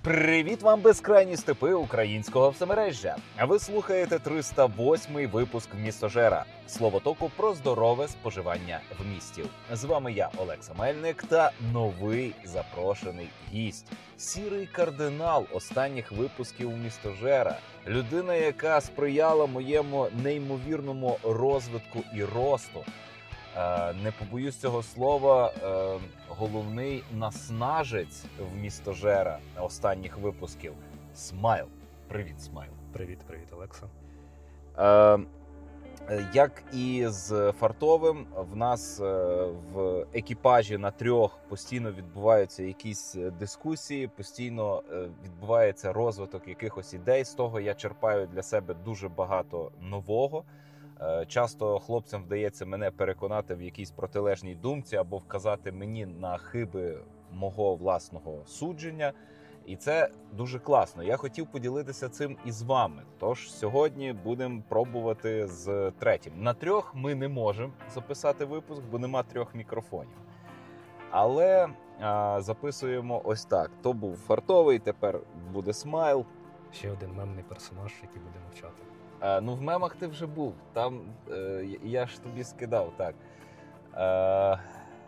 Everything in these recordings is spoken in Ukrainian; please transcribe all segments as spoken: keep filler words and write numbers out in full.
Привіт вам, безкрайні степи українського всемережжя! Ви слухаєте триста восьмий випуск «Містожера» – словотоку про здорове споживання в місті. З вами я, Олекса Мельник, та новий запрошений гість – сірий кардинал останніх випусків «Містожера», людина, яка сприяла моєму неймовірному розвитку і росту. Не побоюсь цього слова, головний наснажець в «Містожера» останніх випусків – Смайл. Привіт, Смайл. Привіт, привіт, Олекса. Як і з Фартовим, в нас в екіпажі на трьох постійно відбуваються якісь дискусії, постійно відбувається розвиток якихось ідей. З того я черпаю для себе дуже багато нового. Часто хлопцям вдається мене переконати в якійсь протилежній думці або вказати мені на хиби мого власного судження. І це дуже класно. Я хотів поділитися цим і з вами. Тож сьогодні будемо пробувати з третім. На трьох ми не можемо записати випуск, бо нема трьох мікрофонів. Але а, записуємо ось так. То був Фартовий, тепер буде Смайл. Ще один мемний персонаж, який буде мовчати. А, ну, в мемах ти вже був. Там е, я ж тобі скидав, так. Е,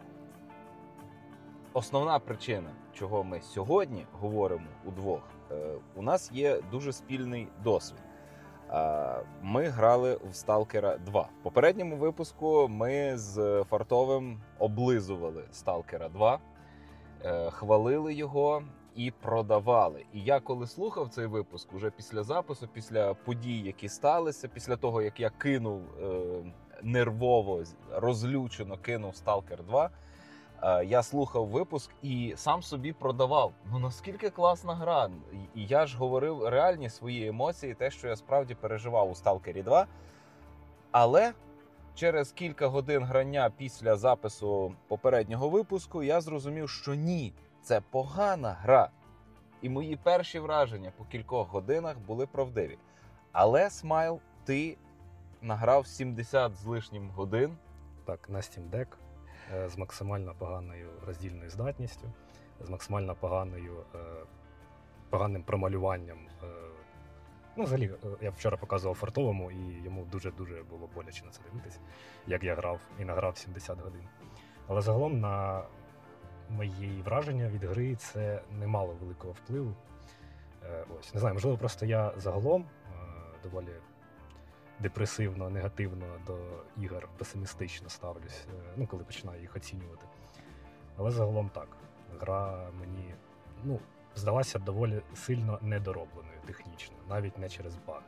основна причина, чого ми сьогодні говоримо удвох, е, у нас є дуже спільний досвід. Е, ми грали в Сталкера два. В попередньому випуску ми з Фартовим облизували Сталкера два, е, хвалили його і продавали. І я коли слухав цей випуск, уже після запису, після подій, які сталися, після того, як я кинув е, нервово, розлючено кинув Сталкер два, е, я слухав випуск і сам собі продавав. Ну наскільки класна гра. І я ж говорив реальні свої емоції, те, що я справді переживав у Сталкері два. Але через кілька годин грання після запису попереднього випуску я зрозумів, що ні. Це погана гра. І мої перші враження по кількох годинах були правдиві. Але, Смайл, ти награв сімдесят з лишнім годин. Так, на Steam Deck з максимально поганою роздільною здатністю, з максимально поганою, поганим промалюванням. Ну, взагалі, я вчора показував Фартовому, і йому дуже-дуже було боляче на це дивитися, як я грав і награв сімдесят годин. Але загалом на мої враження від гри це не мало великого впливу. Ось, не знаю, можливо, просто я загалом доволі депресивно, негативно до ігор песимістично ставлюсь, ну, коли починаю їх оцінювати. Але загалом так, гра мені, ну, здалася доволі сильно недоробленою технічно, навіть не через баги.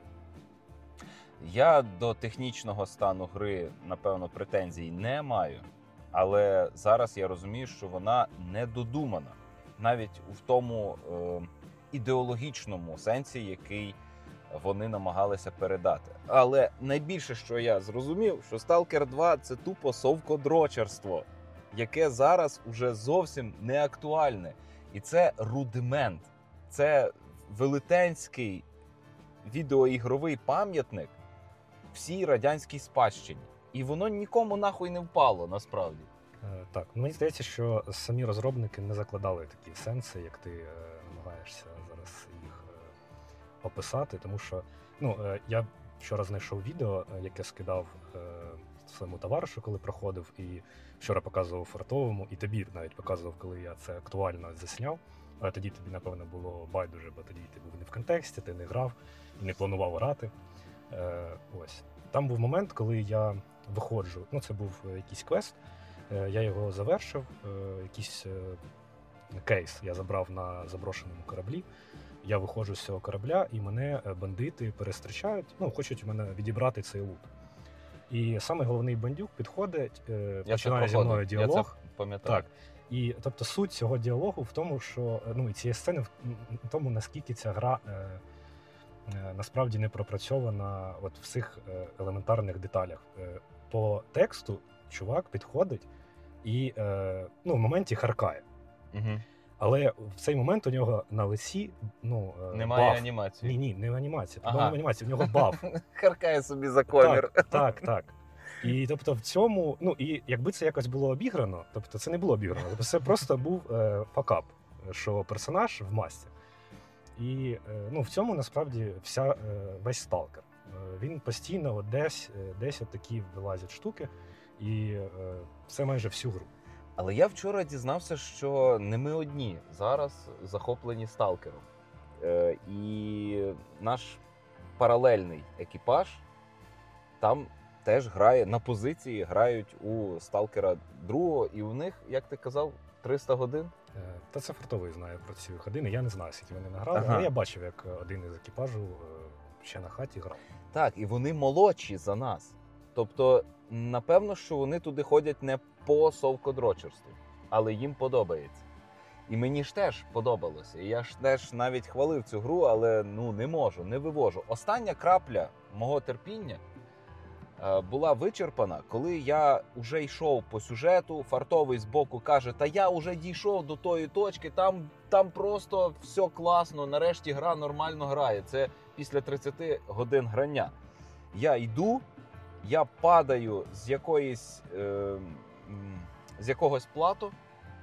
Я до технічного стану гри, напевно, претензій не маю. Але зараз я розумію, що вона недодумана. Навіть в тому е, ідеологічному сенсі, який вони намагалися передати. Але найбільше, що я зрозумів, що Сталкер два – це тупо совкодрочерство, яке зараз уже зовсім не актуальне. І це рудимент. Це велетенський відеоігровий пам'ятник всій радянській спадщині. І воно нікому нахуй не впало, насправді. Е, так, мені здається, що самі розробники не закладали такі сенси, як ти е, намагаєшся зараз їх е, описати, тому що, ну, е, я вчора знайшов відео, яке скидав е, своєму товаришу, коли проходив, і вчора показував Фартовому, і тобі навіть показував, коли я це актуально засняв. Але тоді тобі, напевно, було байдуже, бо тоді ти був не в контексті, ти не грав і не планував грати. Е, ось. Там був момент, коли я виходжу, ну це був якийсь квест, я його завершив, якийсь кейс я забрав на заброшеному кораблі, я виходжу з цього корабля і мене бандити перестрічають, ну хочуть мене відібрати цей лут. І саме головний бандюк підходить, я починає зі мною діалог. Я це пам'ятаю. Так. І тобто суть цього діалогу в тому, що, ну і цієї сцени в тому, наскільки ця гра насправді не пропрацьована от в цих елементарних деталях. По тексту чувак підходить і ну, в моменті харкає. Угу. Але в цей момент у нього на лиці, ну, немає баф. анімації. Ні, ні, не анімація. Ага. Немає анімації, в нього баф. Харкає собі за комір. Так, так, так. І тобто в цьому, ну і якби це якось було обіграно, тобто це не було обіграно, тобто це просто був е, факап, що персонаж в масці. І ну, в цьому насправді вся, весь сталкер. Він постійно десь, десь такі вилазять штуки, і це майже всю гру. Але я вчора дізнався, що не ми одні зараз захоплені сталкером. Е, і наш паралельний екіпаж там теж грає, на позиції грають у сталкера другого, і у них, як ти казав, триста годин? Та це фартовий знає про ці години. Я не знаю, скільки вони награли, ага. але я бачив, як один із екіпажу ще на хаті грав. Так, і вони молодші за нас. Тобто, напевно, що вони туди ходять не по совкодрочерству, але їм подобається. І мені ж теж подобалося. І я ж теж навіть хвалив цю гру, але ну не можу, не вивожу. Остання крапля мого терпіння е, була вичерпана, коли я вже йшов по сюжету, фартовий збоку каже, та я вже дійшов до тої точки, там, там просто все класно, нарешті гра нормально грає. Це після тридцяти годин грання. Я йду, я падаю з якоїсь, е, з якогось плато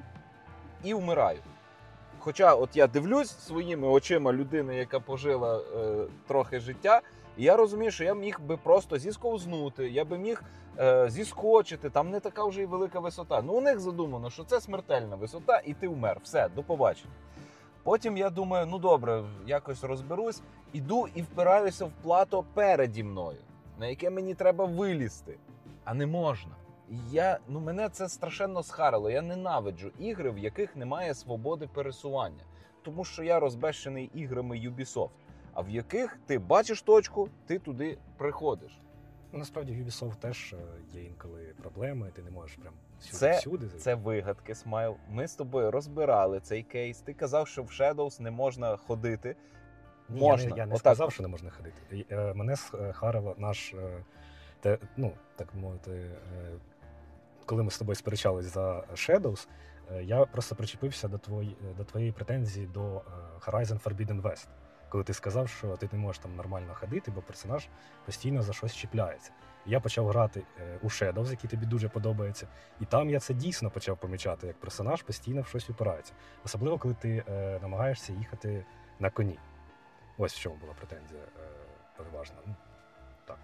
і вмираю. Хоча от я дивлюсь своїми очима людини, яка пожила е, трохи життя, і я розумію, що я міг би просто зісковзнути, я би міг е, зіскочити, там не така вже й велика висота. Ну у них задумано, що це смертельна висота, і ти вмер. Все, до побачення. Потім я думаю, ну добре, якось розберусь, іду і впираюся в плато переді мною, на яке мені треба вилізти, а не можна. Я, ну, мене це страшенно схарило. Я ненавиджу ігри, в яких немає свободи пересування. Тому що я розбещений іграми Ubisoft. А в яких ти бачиш точку, ти туди приходиш. Ну, насправді в Ubisoft теж є інколи проблеми, ти не можеш прям всюди. Це, всюди. Це вигадки, Смайл. Ми з тобою розбирали цей кейс. Ти казав, що в Shadows не можна ходити. Ні, можна. Я не, я не Отак. сказав, що не можна ходити. Мене схарило наш, те, ну, так мовити, коли ми з тобою сперечались за Shadows, я просто причепився до, твої, до твоєї претензії до Horizon Forbidden West. Коли ти сказав, що ти не можеш там нормально ходити, бо персонаж постійно за щось чіпляється. Я почав грати у Shadows, який тобі дуже подобається, і там я це дійсно почав помічати, як персонаж постійно в щось упирається. Особливо, коли ти е, намагаєшся їхати на коні. Ось в чому була претензія е, переважна. Ну, так.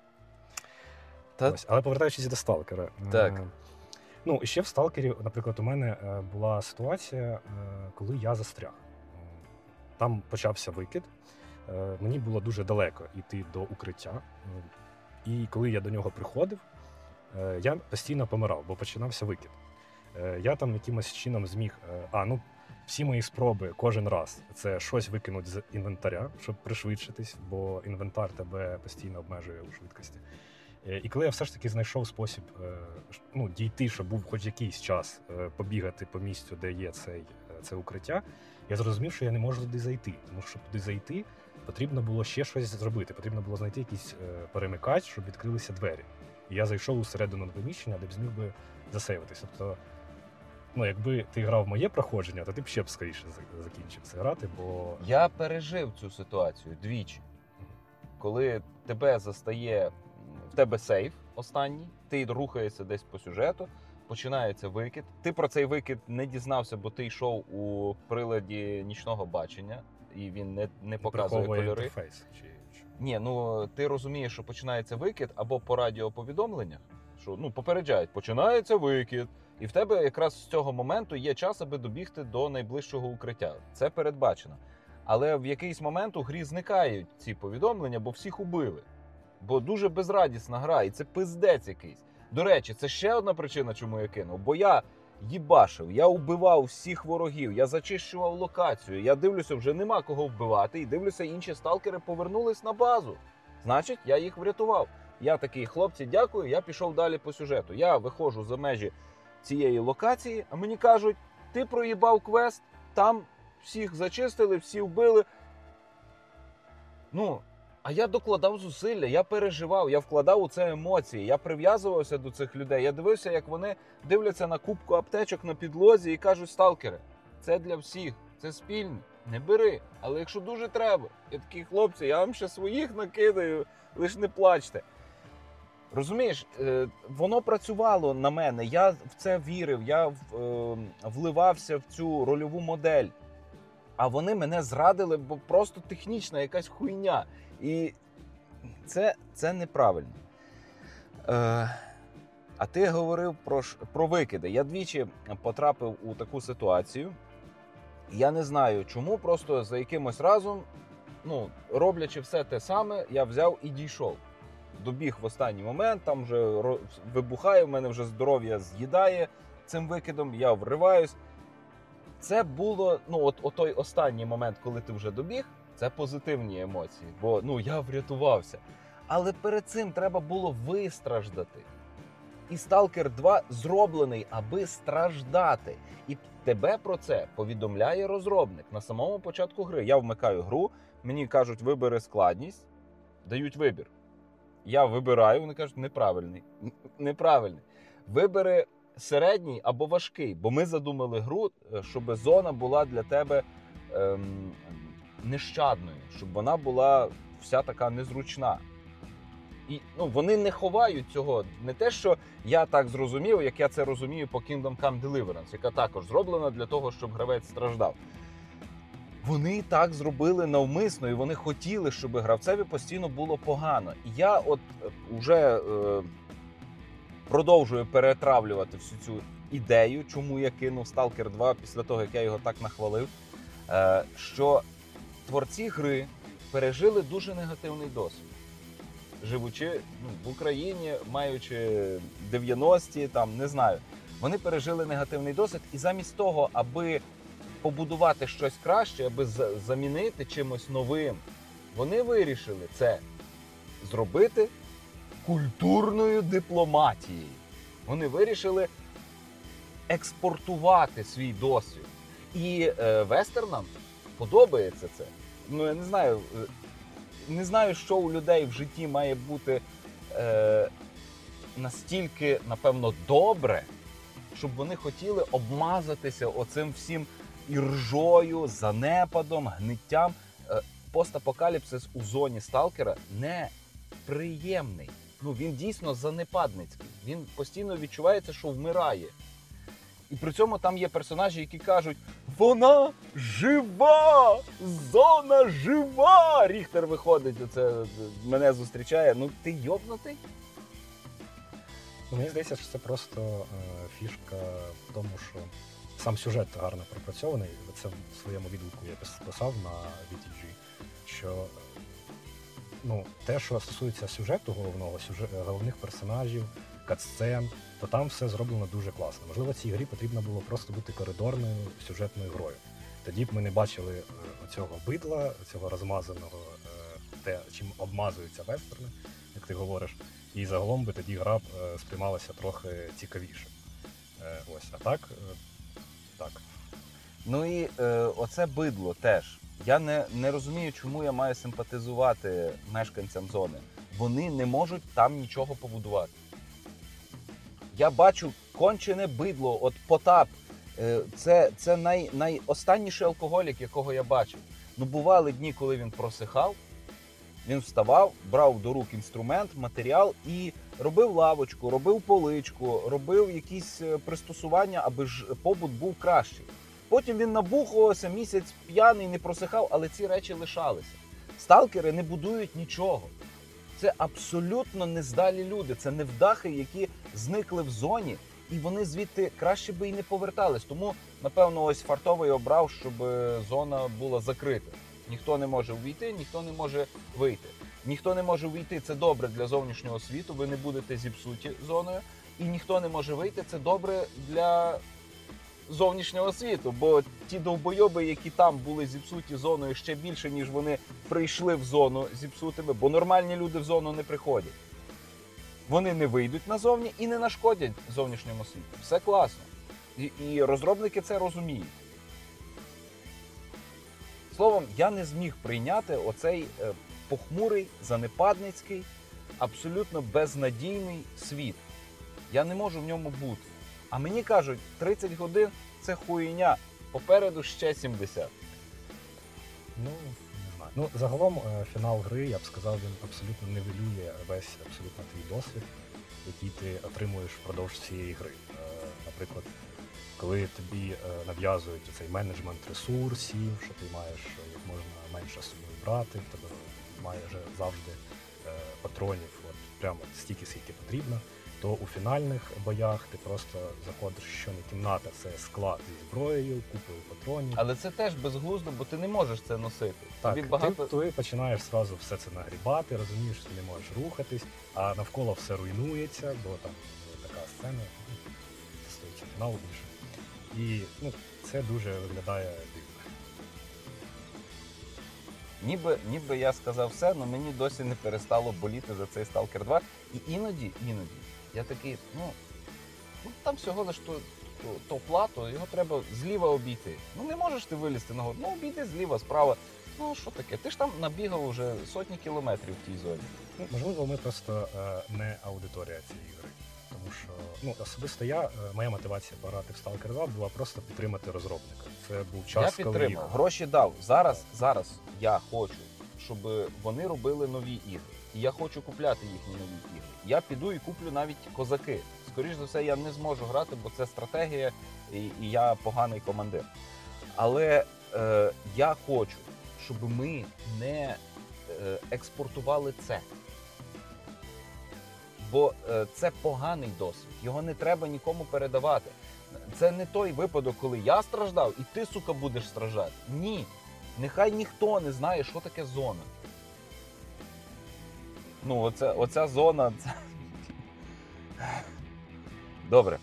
Та... Ось. Але повертаючись до сталкера. Так. Е, ну, і ще в сталкері, наприклад, у мене е, була ситуація, е, коли я застряг. Там почався викид. Е, мені було дуже далеко йти до укриття. І коли я до нього приходив, е, я постійно помирав, бо починався викид. Е, я там якимось чином зміг... Е, а, ну, всі мої спроби кожен раз – це щось викинути з інвентаря, щоб пришвидшитись, бо інвентар тебе постійно обмежує у швидкості. Е, і коли я все ж таки знайшов спосіб е, ну, дійти, щоб був хоч якийсь час е, побігати по місцю, де є цей, це укриття, я зрозумів, що я не можу туди зайти, тому що туди зайти потрібно було ще щось зробити, потрібно було знайти якийсь е, перемикач, щоб відкрилися двері. І я зайшов усередину приміщення, де б зміг би засейвитися. Тобто, ну, якби ти грав моє проходження, то ти б ще б скоріше закінчив це грати, бо... Я пережив цю ситуацію двічі. Коли тебе застає, в тебе сейф останній, ти рухаєшся десь по сюжету, починається викид. Ти про цей викид не дізнався, бо ти йшов у приладі нічного бачення, і він не, не показує кольори. Інтерфейс, чи, чи... Ні, ну ти розумієш, що починається викид або по радіоповідомленнях, що ну попереджають, починається викид. І в тебе якраз з цього моменту є час, аби добігти до найближчого укриття. Це передбачено. Але в якийсь момент у грі зникають ці повідомлення, бо всіх убили. Бо дуже безрадісна гра, і це пиздець якийсь. До речі, це ще одна причина, чому я кинув. Бо я їбашив, я вбивав всіх ворогів, я зачищував локацію, я дивлюся, вже нема кого вбивати, і дивлюся, інші сталкери повернулись на базу. Значить, я їх врятував. Я такий, хлопці, дякую, я пішов далі по сюжету. Я виходжу за межі цієї локації, а мені кажуть, ти проїбав квест, там всіх зачистили, всі вбили. Ну, а я докладав зусилля, я переживав, я вкладав у це емоції, я прив'язувався до цих людей, я дивився, як вони дивляться на кубку аптечок на підлозі і кажуть, сталкери, це для всіх, це спільне, не бери, але якщо дуже треба. Я такий, хлопці, я вам ще своїх накидаю, лиш не плачте. Розумієш, воно працювало на мене, я в це вірив, я вливався в цю рольову модель. а вони мене зрадили, бо просто технічна якась хуйня. І це, це неправильно. Е, а ти говорив про, про викиди. Я двічі потрапив у таку ситуацію. Я не знаю чому, просто за якимось разом, ну, роблячи все те саме, я взяв і дійшов. Добіг в останній момент, там вже вибухає, в мене вже здоров'я з'їдає цим викидом, я вриваюсь. Це було, ну, от, от той останній момент, коли ти вже добіг, це позитивні емоції, бо, ну, я врятувався. Але перед цим треба було вистраждати. І Сталкер два зроблений, аби страждати. І тебе про це повідомляє розробник на самому початку гри. Я вмикаю гру, мені кажуть, вибери складність, дають вибір. Я вибираю, вони кажуть, неправильний. Неправильний. Вибери середній або важкий, бо ми задумали гру, щоб зона була для тебе ем, нещадною, щоб вона була вся така незручна. І, ну, вони не ховають цього. Не те, що я так зрозумів, як я це розумію по Kingdom Come Deliverance, яка також зроблена для того, щоб гравець страждав. Вони так зробили навмисно, і вони хотіли, щоб гравцеві постійно було погано. І я от вже е, продовжую перетравлювати всю цю ідею, чому я кинув Сталкер два після того, як я його так нахвалив, е, що творці гри пережили дуже негативний досвід. Живучи, ну, в Україні, маючи дев'яності, там, не знаю, вони пережили негативний досвід, і замість того, аби побудувати щось краще, аби замінити чимось новим, вони вирішили це зробити культурною дипломатією. Вони вирішили експортувати свій досвід. І е, вестернам подобається це. Ну, я не знаю, не знаю, що у людей в житті має бути е, настільки, напевно, добре, щоб вони хотіли обмазатися оцим всім іржою, занепадом, гниттям. Е, постапокаліпсис у зоні Сталкера неприємний. Ну, він дійсно занепадницький. Він постійно відчувається, що вмирає. І при цьому там є персонажі, які кажуть: вона жива! Зона жива! Ріхтер виходить, оце мене зустрічає. Ну, ти йобнутий? Мені здається, що це просто е, фішка в тому, що сам сюжет гарно пропрацьований. Це в своєму відгуку я писав на ві ті джі, що ну, те, що стосується сюжету головного, сюжет, головних персонажів, катсцен, то там все зроблено дуже класно. Можливо, цій грі потрібно було просто бути коридорною сюжетною грою. Тоді б ми не бачили цього бидла, цього розмазаного, те, чим обмазуються вестерни, як ти говориш, і загалом би тоді гра сприймалася трохи цікавіше. Ось, а так, так. Ну і е, оце бидло теж. Я не, не розумію, чому я маю симпатизувати мешканцям зони. Вони не можуть там нічого побудувати. Я бачу кончене бидло, от Потап. Це, це най, найостанніший алкоголік, якого я бачив. Ну, бували дні, коли він просихав, він вставав, брав до рук інструмент, матеріал і робив лавочку, робив поличку, робив якісь пристосування, аби ж побут був кращий. Потім він набухувався, місяць п'яний, не просихав, але ці речі лишалися. Сталкери не будують нічого. Це абсолютно нездалі люди, це невдахи, які зникли в зоні, і вони звідти краще би і не повертались. Тому, напевно, ось фартовий обрав, щоб зона була закрита. Ніхто не може увійти, ніхто не може вийти. Ніхто не може увійти, це добре для зовнішнього світу, ви не будете зіпсуті зоною. І ніхто не може вийти, це добре для зовнішнього світу, бо ті довбойоби, які там були зіпсуті зоною ще більше, ніж вони прийшли в зону зіпсутими, бо нормальні люди в зону не приходять. Вони не вийдуть назовні і не нашкодять зовнішньому світу. Все класно. І, і розробники це розуміють. Словом, я не зміг прийняти оцей е, похмурий, занепадницький, абсолютно безнадійний світ. Я не можу в ньому бути. А мені кажуть, тридцять годин – це хуйня, попереду ще сімдесят. Ну, не знаю. Ну, загалом, фінал гри, я б сказав, він абсолютно нівелює весь абсолютно твій досвід, який ти отримуєш впродовж цієї гри. Наприклад, коли тобі е, нав'язують цей менеджмент ресурсів, що ти маєш е, як можна менше з собою брати, в тебе майже завжди е, патронів от, прямо стільки, скільки потрібно, то у фінальних боях ти просто заходиш, що не кімната, це склад зі зброєю, купою патронів. Але це теж безглуздо, бо ти не можеш це носити. Так, Тобі багато... ти, ти починаєш зразу все це нагрібати, розумієш, що ти не можеш рухатись, а навколо все руйнується, бо там така сцена, це стоїть фінал більше. І ну, це дуже виглядає дивно. Ніби, ніби я сказав все, але мені досі не перестало боліти за цей Сталкер два. І іноді, іноді, я такий, ну, ну там всього лиш то, то, то плато, його треба зліва обійти. Ну не можеш ти вилізти на гору, ну обійди зліва, справа. Ну що таке, ти ж там набігав уже сотні кілометрів в тій зоні. Ну, можливо, ми просто е, не аудиторія цієї гри. Тому що, ну, особисто я, е, моя мотивація пограти в Сталкер два була просто підтримати розробника. Це був час, я коли підтримав, їх... гроші дав. Зараз, зараз я хочу, щоб вони робили нові ігри. І я хочу купляти їхні нові ігри. Я піду і куплю навіть козаки. Скоріше за все, я не зможу грати, бо це стратегія, і, і я поганий командир. Але е, я хочу, щоб ми не е, експортували це. Бо е, це поганий досвід, його не треба нікому передавати. Це не той випадок, коли я страждав і ти, сука, будеш страждати. Ні. Нехай ніхто не знає, що таке зона. Ну, оце, оця зона... Це... Добре.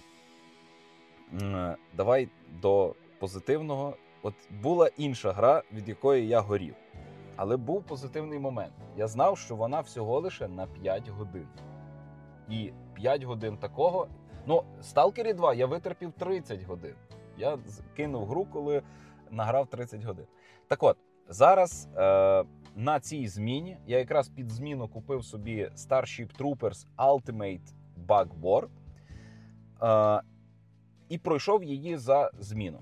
Давай до позитивного. От була інша гра, від якої я горів. Але був позитивний момент. Я знав, що вона всього лише на п'ять годин. І п'ять годин такого... Ну, Сталкері два я витерпів тридцять годин. Я кинув гру, коли награв тридцять годин. Так от, зараз е, на цій зміні, я якраз під зміну купив собі Starship Troopers Ultimate Bug War е, і пройшов її за зміну.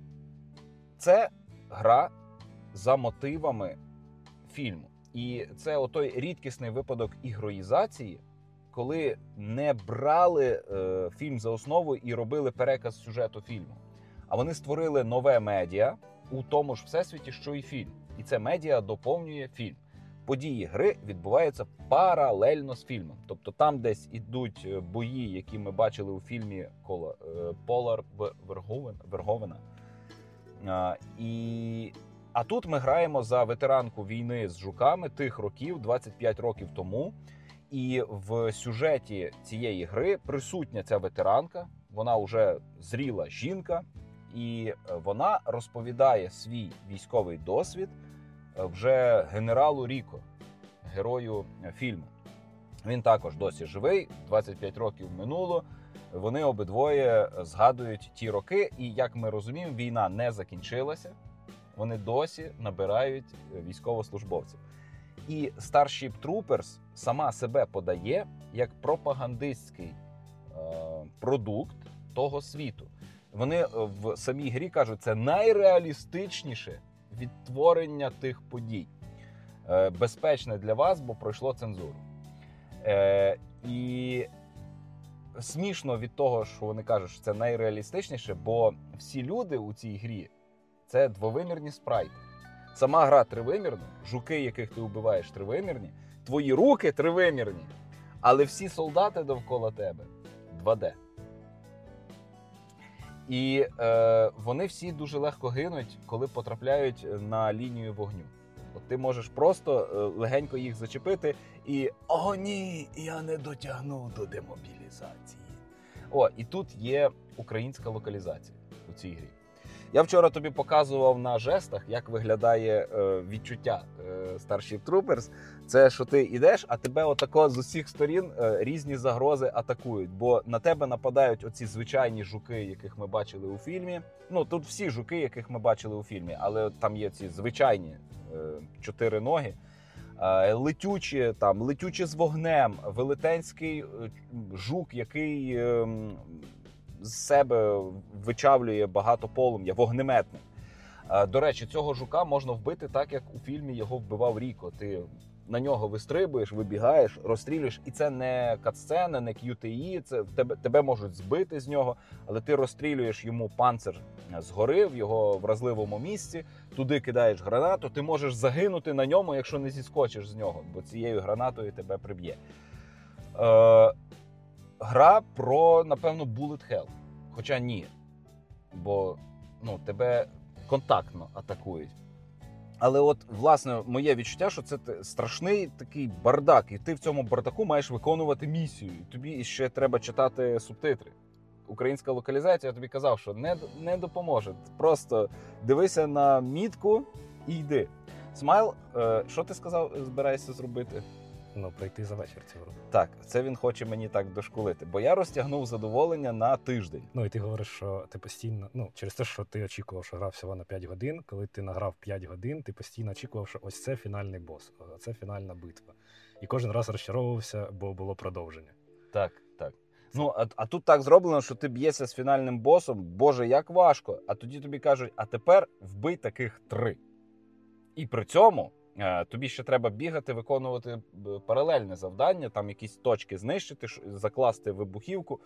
Це гра за мотивами фільму. І це отой рідкісний випадок ігроїзації, коли не брали е, фільм за основу і робили переказ сюжету фільму. А вони створили нове медіа у тому ж всесвіті, що і фільм. І це медіа доповнює фільм. Події гри відбуваються паралельно з фільмом. Тобто там десь ідуть бої, які ми бачили у фільмі Полар Верговена. А, і... а тут ми граємо за ветеранку війни з жуками тих років, двадцять п'ять років тому. І в сюжеті цієї гри присутня ця ветеранка, вона вже зріла жінка, і вона розповідає свій військовий досвід вже генералу Ріко, герою фільму. Він також досі живий, двадцять п'ять років минуло, вони обидвоє згадують ті роки, і, як ми розуміємо, війна не закінчилася, вони досі набирають військовослужбовців. І Starship Troopers сама себе подає як пропагандистський е, продукт того світу. Вони в самій грі кажуть, це найреалістичніше відтворення тих подій. Е, безпечне для вас, бо пройшло цензуру. Е, і смішно від того, що вони кажуть, що це найреалістичніше, бо всі люди у цій грі – це двовимірні спрайти. Сама гра тривимірна, жуки, яких ти вбиваєш, тривимірні, твої руки тривимірні, але всі солдати довкола тебе два де. І е, вони всі дуже легко гинуть, коли потрапляють на лінію вогню. От ти можеш просто е, легенько їх зачепити і «О, ні, я не дотягнув до демобілізації». О, і тут є українська локалізація у цій грі. Я вчора тобі показував на жестах, як виглядає е, відчуття е, Starship Troopers. Це, що ти йдеш, а тебе отако з усіх сторін е, різні загрози атакують. Бо на тебе нападають оці звичайні жуки, яких ми бачили у фільмі. Ну, тут всі жуки, яких ми бачили у фільмі, але там є ці звичайні е, чотири ноги. Е, летючі, там, летючі з вогнем, велетенський е, жук, який... Е, з себе вичавлює багато полум'я, вогнеметник. До речі, цього жука можна вбити так, як у фільмі його вбивав Ріко. Ти на нього вистрибуєш, вибігаєш, розстрілюєш, і це не катсцена, не к'ю ті і, це тебе, тебе можуть збити з нього, але ти розстрілюєш йому панцир згори в його вразливому місці, туди кидаєш гранату, ти можеш загинути на ньому, якщо не зіскочиш з нього, бо цією гранатою тебе приб'є. Е, гра про, напевно, bullet hell. Хоча ні, бо ну, тебе контактно атакують. Але от, власне, моє відчуття, що це страшний такий бардак, і ти в цьому бардаку маєш виконувати місію. І тобі ще треба читати субтитри. Українська локалізація, я тобі казав, що не, не допоможе. Просто дивися на мітку і йди. Смайл, е, що ти сказав, збираєшся зробити? Ну, прийти за вечір цю гру. Так, це він хоче мені так дошкулити, бо я розтягнув задоволення на тиждень. Ну, і ти говориш, що ти постійно, ну, через те, що ти очікував, що грав всього на п'ять годин, коли ти награв п'ять годин, ти постійно очікував, що ось це фінальний бос, це фінальна битва. І кожен раз розчаровувався, бо було продовження. Так, так. Ну, а, а тут так зроблено, що ти б'єшся з фінальним босом, боже, як важко. А тоді тобі кажуть, а тепер вбий таких три. І при цьому тобі ще треба бігати, виконувати паралельне завдання, там якісь точки знищити, закласти вибухівку.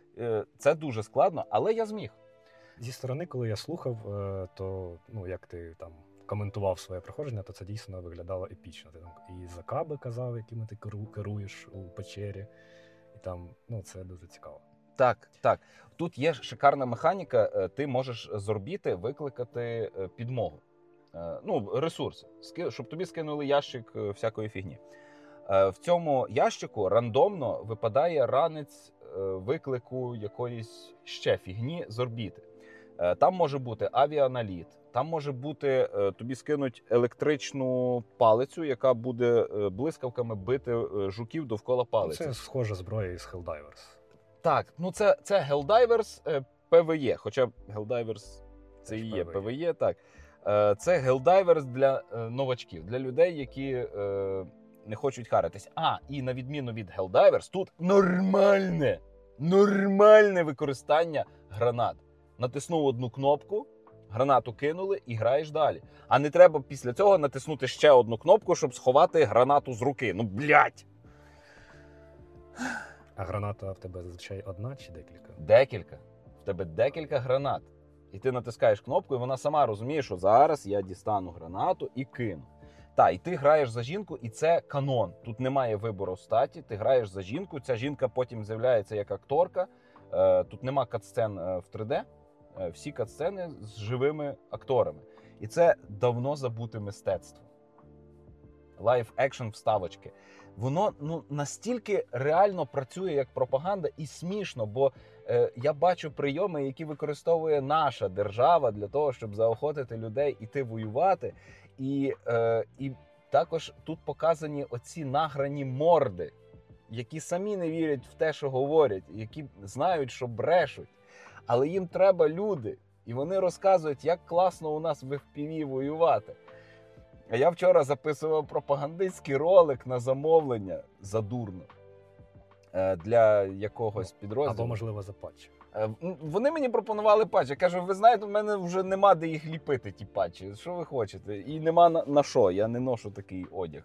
Це дуже складно, але я зміг. Зі сторони, коли я слухав, то, ну, як ти там коментував своє проходження, то це дійсно виглядало епічно. Ти там і закаби казав, якими ти керуєш у печері, і там, ну, це дуже цікаво. Так, так. Тут є шикарна механіка, ти можеш з орбіти викликати підмогу. Ну, ресурси, щоб тобі скинули ящик всякої фігні. В цьому ящику рандомно випадає ранець виклику якоїсь ще фігні з орбіти. Там може бути авіаналіт, там може бути, тобі скинуть електричну палицю, яка буде блискавками бити жуків довкола палиці. Це схожа зброя із Helldivers. Так, ну це, це Helldivers пі ве і, хоча Helldivers це і є пі ве і, так. Це Helldivers для новачків, для людей, які е, не хочуть харитись. А, і на відміну від Helldivers, тут нормальне, нормальне використання гранат. Натиснув одну кнопку, гранату кинули і граєш далі. А не треба після цього натиснути ще одну кнопку, щоб сховати гранату з руки. Ну, блядь! А граната в тебе зазвичай одна чи декілька? Декілька. В тебе декілька гранат. І ти натискаєш кнопку, і вона сама розуміє, що зараз я дістану гранату і кину. Так, і ти граєш за жінку, і це канон. Тут немає вибору статі, ти граєш за жінку, ця жінка потім з'являється як акторка. Тут нема катсцен в три де, всі катсцени з живими акторами. І це давно забуте мистецтво. Лайв-екшн вставочки. Воно, ну, настільки реально працює як пропаганда і смішно, бо е, я бачу прийоми, які використовує наша держава для того, щоб заохотити людей іти воювати. І, е, і також тут показані оці награні морди, які самі не вірять в те, що говорять, які знають, що брешуть. Але їм треба люди. І вони розказують, як класно у нас в еф пі ві воювати. А я вчора записував пропагандистський ролик на замовлення задурно для якогось підрозділу. Або, можливо, за патчі. Вони мені пропонували патчі. Я кажу, ви знаєте, в мене вже нема де їх ліпити, ті патчі. Що ви хочете? І нема на, на що, я не ношу такий одяг.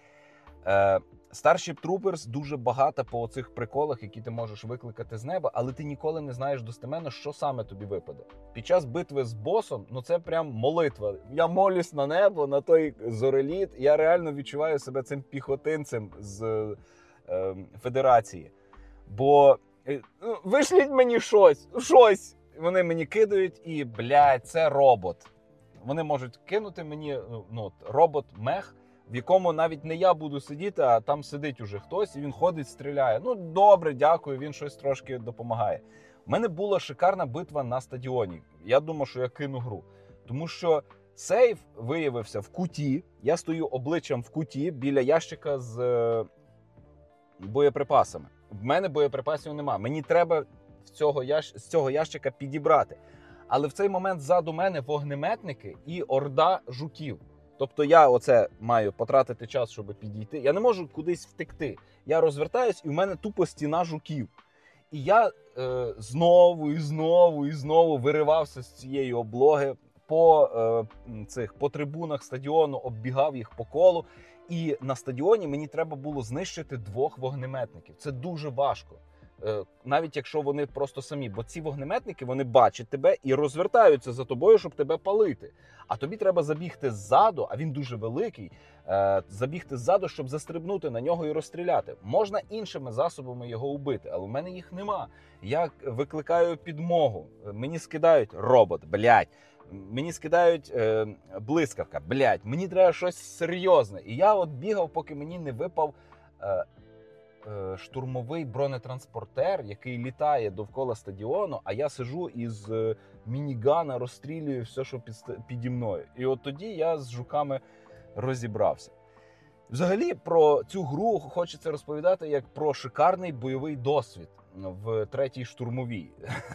Starship Troopers дуже багато по оцих приколах, які ти можеш викликати з неба, але ти ніколи не знаєш достеменно, що саме тобі випаде. Під час битви з босом, ну це прям молитва. Я молюсь на небо, на той зореліт, я реально відчуваю себе цим піхотинцем з е, Федерації. Бо е, вишліть мені щось, щось. Вони мені кидають і, блядь, це робот. Вони можуть кинути мені, ну, робот-мех, в якому навіть не я буду сидіти, а там сидить уже хтось, і він ходить, стріляє. Ну, добре, дякую, він щось трошки допомагає. У мене була шикарна битва на стадіоні. Я думав, що я кину гру. Тому що сейф виявився в куті. Я стою обличчям в куті біля ящика з е, боєприпасами. В мене боєприпасів нема. Мені треба з цього, ящ... з цього ящика підібрати. Але в цей момент ззаду мене вогнеметники і орда жуків. Тобто я оце маю потратити час, щоб підійти. Я не можу кудись втекти. Я розвертаюсь, і в мене тупо стіна жуків. І я е, знову і знову і знову виривався з цієї облоги, по е, цих по трибунах стадіону, оббігав їх по колу. І на стадіоні мені треба було знищити двох вогнеметників. Це дуже важко. Е, навіть якщо вони просто самі. Бо ці вогнеметники, вони бачать тебе і розвертаються за тобою, щоб тебе палити. А тобі треба забігти ззаду, а він дуже великий, е, забігти ззаду, щоб застрибнути на нього і розстріляти. Можна іншими засобами його убити, але в мене їх нема. Я викликаю підмогу. Мені скидають робот, блядь. Мені скидають е, блискавка, блядь, мені треба щось серйозне. І я от бігав, поки мені не випав е, е, штурмовий бронетранспортер, який літає довкола стадіону, а я сижу із е, мінігана, розстрілюю все, що під, піді мною. І от тоді я з жуками розібрався. Взагалі про цю гру хочеться розповідати як про шикарний бойовий досвід в третій штурмовій.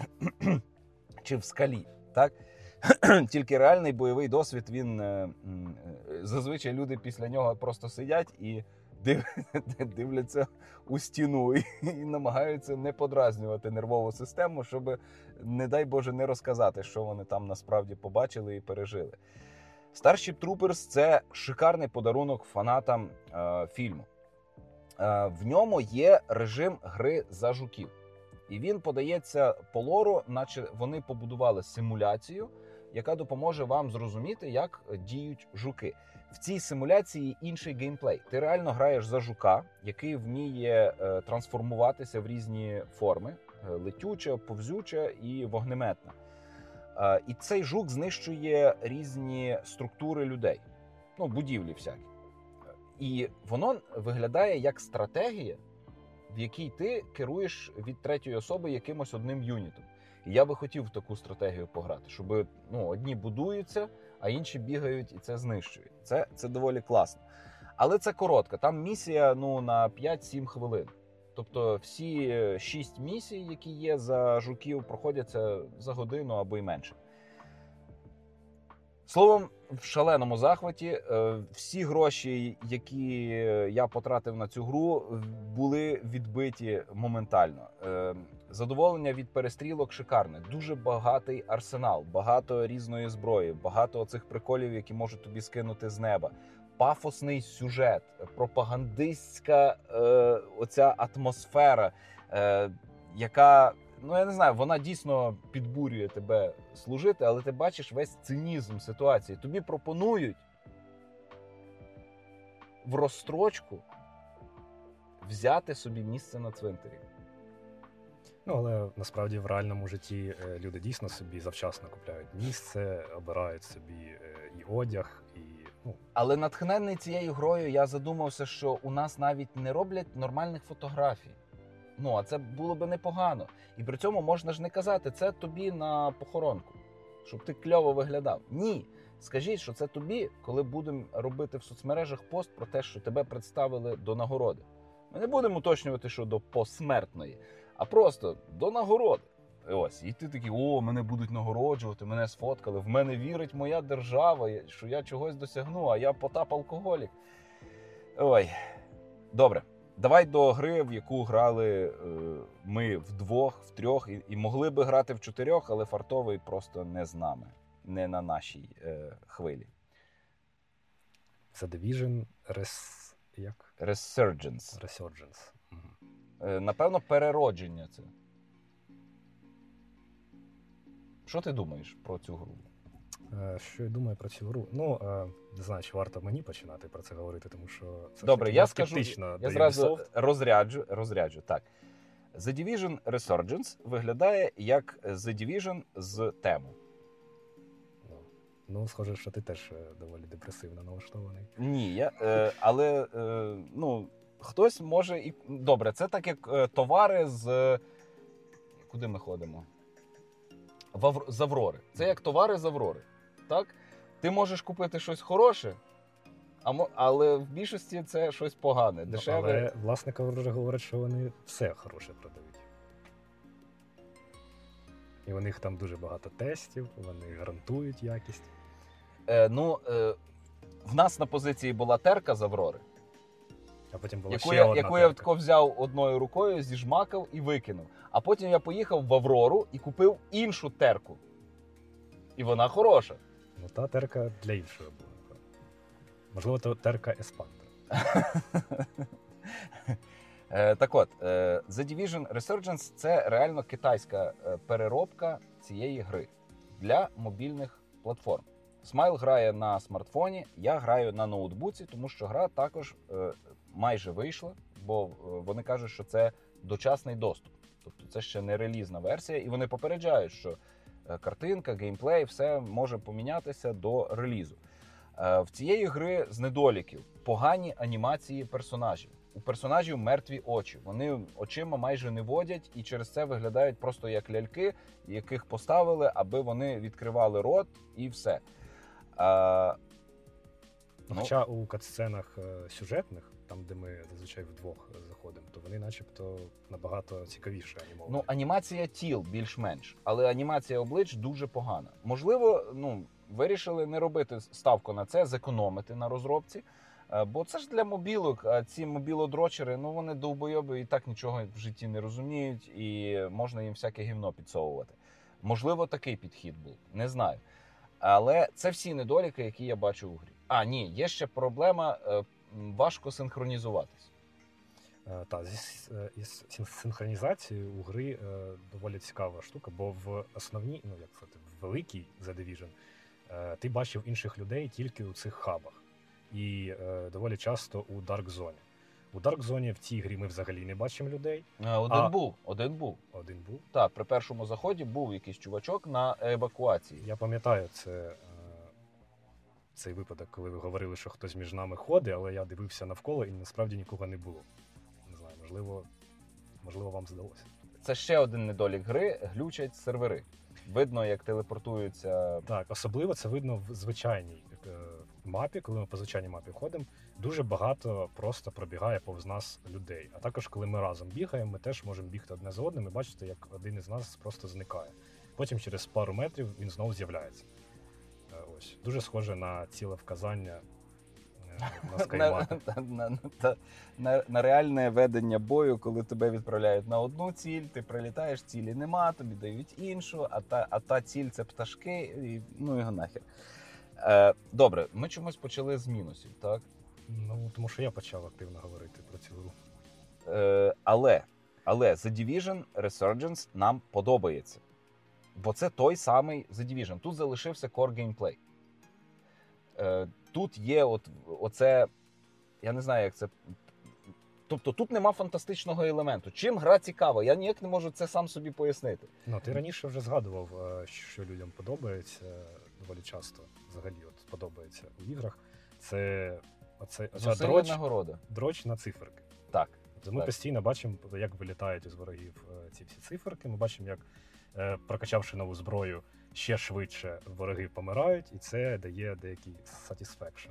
Чи в скалі, так? Тільки реальний бойовий досвід, він зазвичай люди після нього просто сидять і див, дивляться у стіну і, і намагаються не подразнювати нервову систему, щоб, не дай Боже, не розказати, що вони там насправді побачили і пережили. Starship Troopers – це шикарний подарунок фанатам е, фільму. Е, в ньому є режим гри за жуків. І він подається по лору, наче вони побудували симуляцію, яка допоможе вам зрозуміти, як діють жуки. В цій симуляції інший геймплей. Ти реально граєш за жука, який вміє е, трансформуватися в різні форми. Е, летюча, повзюча і вогнеметна. Е, і цей жук знищує різні структури людей. Ну, будівлі всякі. І воно виглядає як стратегія, в якій ти керуєш від третьої особи якимось одним юнітом. І я би хотів в таку стратегію пограти, щоб ну, одні будуються, а інші бігають і це знищують. Це, це доволі класно. Але це коротко. Там місія ну, на п'ять-сім хвилин. Тобто всі шість місій, які є за жуків, проходяться за годину або й менше. Словом, в шаленому захваті. Всі гроші, які я потратив на цю гру, були відбиті моментально. Задоволення від перестрілок шикарне. Дуже багатий арсенал, багато різної зброї, багато оцих приколів, які можуть тобі скинути з неба. Пафосний сюжет, пропагандистська е, оця атмосфера, е, яка, ну я не знаю, вона дійсно підбурює тебе служити, але ти бачиш весь цинізм ситуації. Тобі пропонують в розстрочку взяти собі місце на цвинтарі. Ну, але насправді в реальному житті люди дійсно собі завчасно купляють місце, обирають собі і одяг, і ну. Але натхнений цією грою я задумався, що у нас навіть не роблять нормальних фотографій. Ну, а це було би непогано. І при цьому можна ж не казати, це тобі на похоронку, щоб ти кльово виглядав. Ні. Скажіть, що це тобі, коли будемо робити в соцмережах пост про те, що тебе представили до нагороди. Ми не будемо уточнювати, що до посмертної, а просто до нагороди. І ось, і ти такий, о, мене будуть нагороджувати, мене сфоткали, в мене вірить моя держава, що я чогось досягну, а я потап-алкоголік. Ой, добре. Давай до гри, в яку грали е, ми вдвох, втрьох, і, і могли би грати в чотирьох, але фартовий просто не з нами, не на нашій е, хвилі. The Division Res... як? Resurgence. Resurgence. Угу. Е, напевно, переродження це. Що ти думаєш про цю гру? Е, що я думаю про цю гру? Ну, е, не знаю, чи варто мені починати про це говорити, тому що це добре, я скажу, я зразу розряджу, розряджу. Так. The Division Resurgence виглядає як The Division з тему. Ну, ну схоже, що ти теж доволі депресивно налаштований. Ні, я, е, але е, ну, хтось може і... Добре, це так як е, товари з... Куди ми ходимо? В... З Аврори. Це як товари з Аврори. Так? Ти можеш купити щось хороше, а мо... але в більшості це щось погане, дешеве. Ну, але власник Аврори говорить, що вони все хороше продають. І у них там дуже багато тестів, вони гарантують якість. Е, ну, е, в нас на позиції була терка з Аврори, а потім була яку ще я, одна яку я тако взяв одною рукою, зіжмакав і викинув. А потім я поїхав в Аврору і купив іншу терку. І вона хороша. Ну, та терка для іншого була. Можливо, то терка Еспандер. Так от, The Division Resurgence – це реально китайська переробка цієї гри для мобільних платформ. Смайл грає на смартфоні, я граю на ноутбуці, тому що гра також майже вийшла, бо вони кажуть, що це дочасний доступ. Тобто це ще не релізна версія, і вони попереджають, що картинка, геймплей, все може помінятися до релізу. В цієї гри з недоліків погані анімації персонажів. У персонажів мертві очі. Вони очима майже не водять і через це виглядають просто як ляльки, яких поставили, аби вони відкривали рот і все. А, ну, Хоча у катсценах сюжетних, там, де ми зазвичай вдвох заходимо, то вони начебто набагато цікавіше анімовані. Ну, анімація тіл більш-менш, але анімація облич дуже погана. Можливо, ну, вирішили не робити ставку на це, зекономити на розробці, бо це ж для мобілок, а ці мобілодрочери, ну, вони довбойоби і так нічого в житті не розуміють, і можна їм всяке гівно підсовувати. Можливо, такий підхід був, не знаю. Але це всі недоліки, які я бачу у грі. А, ні, є ще проблема, важко синхронізуватись. Так, із синхронізацією у гри доволі цікава штука, бо в основній, ну як сказати, в великій The Division ти бачив інших людей тільки у цих хабах. І доволі часто у Dark Zone. У Dark Zone в цій грі ми взагалі не бачимо людей. Один а... був, один був. Один був? Так, при першому заході був якийсь чувачок на евакуації. Я пам'ятаю це, цей випадок, коли ви говорили, що хтось між нами ходить, але я дивився навколо і насправді нікого не було. Не знаю, можливо, можливо вам здалося. Це ще один недолік гри – глючать сервери. Видно, як телепортуються... Так, особливо це видно в звичайній мапі, коли ми по звичайній мапі ходимо, дуже багато просто пробігає повз нас людей. А також, коли ми разом бігаємо, ми теж можемо бігти одне за одним і бачити, як один із нас просто зникає. Потім через пару метрів він знову з'являється. Ось. Дуже схоже на ціле вказання на скаймапі. на, на, на, на, на реальне ведення бою, коли тебе відправляють на одну ціль, ти прилітаєш, цілі нема, тобі дають іншу, а та, а та ціль – це пташки, і, ну його нахер. Е, добре, ми чомусь почали з мінусів, так? Ну, тому що я почав активно говорити про цю гру. Е, але, але The Division Resurgence нам подобається. Бо це той самий The Division. Тут залишився core геймплей. Е, тут є от, оце, я не знаю, як це... Тобто тут нема фантастичного елементу. Чим гра цікава? Я ніяк не можу це сам собі пояснити. Ну, ти раніше вже згадував, що людям подобається доволі часто, взагалі от подобається у іграх. Це оце, оця дроч, нагорода. Дроч на циферки. Так. Тобто ми так. постійно бачимо, як вилітають із ворогів ці всі циферки. Ми бачимо, як, прокачавши нову зброю, ще швидше вороги помирають, і це дає деякий satisfaction.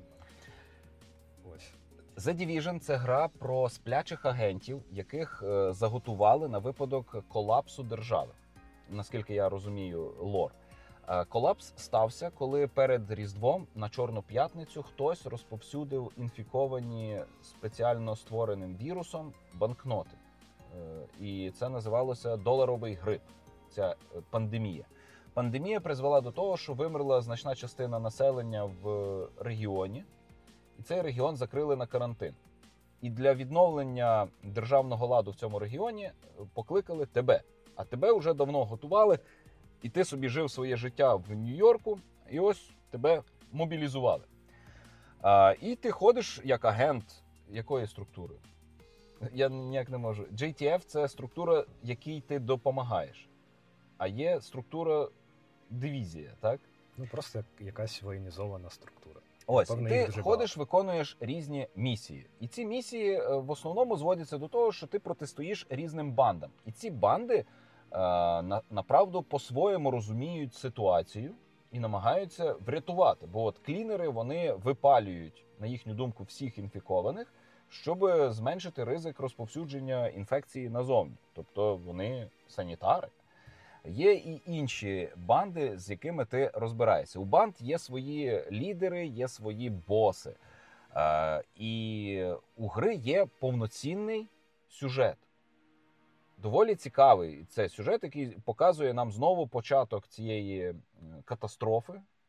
Ось. The Division – це гра про сплячих агентів, яких е, заготували на випадок колапсу держави. Наскільки я розумію лор. Е, колапс стався, коли перед Різдвом на Чорну п'ятницю хтось розповсюдив інфіковані спеціально створеним вірусом банкноти. Е, і це називалося доларовий грип, ця пандемія. Пандемія призвела до того, що вимерла значна частина населення в регіоні, і цей регіон закрили на карантин. І для відновлення державного ладу в цьому регіоні покликали тебе. А тебе вже давно готували, і ти собі жив своє життя в Нью-Йорку, і ось тебе мобілізували. А, і ти ходиш як агент якої структури? Я ніяк не можу. джей ті еф – це структура, якій ти допомагаєш. А є структура дивізія, так? Ну, просто якась воєнізована структура. Ось, і ти ходиш, багато. Виконуєш різні місії. І ці місії в основному зводяться до того, що ти протистоїш різним бандам. І ці банди, на, направду, по-своєму розуміють ситуацію і намагаються врятувати. Бо от клінери, вони випалюють, на їхню думку, всіх інфікованих, щоб зменшити ризик розповсюдження інфекції назовні. Тобто вони санітари. Є і інші банди, з якими ти розбираєшся. У банд є свої лідери, є свої боси. Е, і у гри є повноцінний сюжет. Доволі цікавий. Це сюжет, який показує нам знову початок цієї катастрофи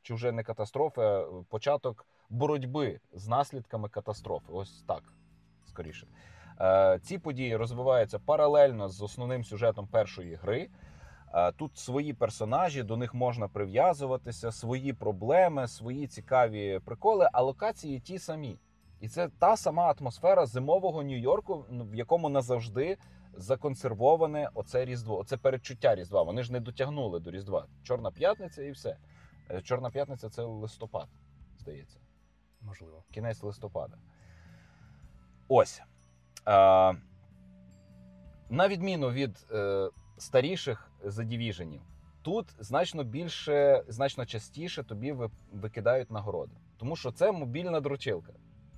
чи вже не катастрофи, а початок боротьби з наслідками катастрофи. Ось так, скоріше. Е, ці події розвиваються паралельно з основним сюжетом першої гри. Е, тут свої персонажі, до них можна прив'язуватися, свої проблеми, свої цікаві приколи, а локації ті самі. І це та сама атмосфера зимового Нью-Йорку, в якому назавжди законсервоване оце Різдво, оце передчуття Різдва. Вони ж не дотягнули до Різдва. Чорна п'ятниця і все. Чорна п'ятниця – це листопад, здається. Можливо. Кінець листопада. Ось. А, на відміну від е, старіших The Division'ів, тут значно більше, значно частіше тобі викидають нагороди. Тому що це мобільна дрочилка.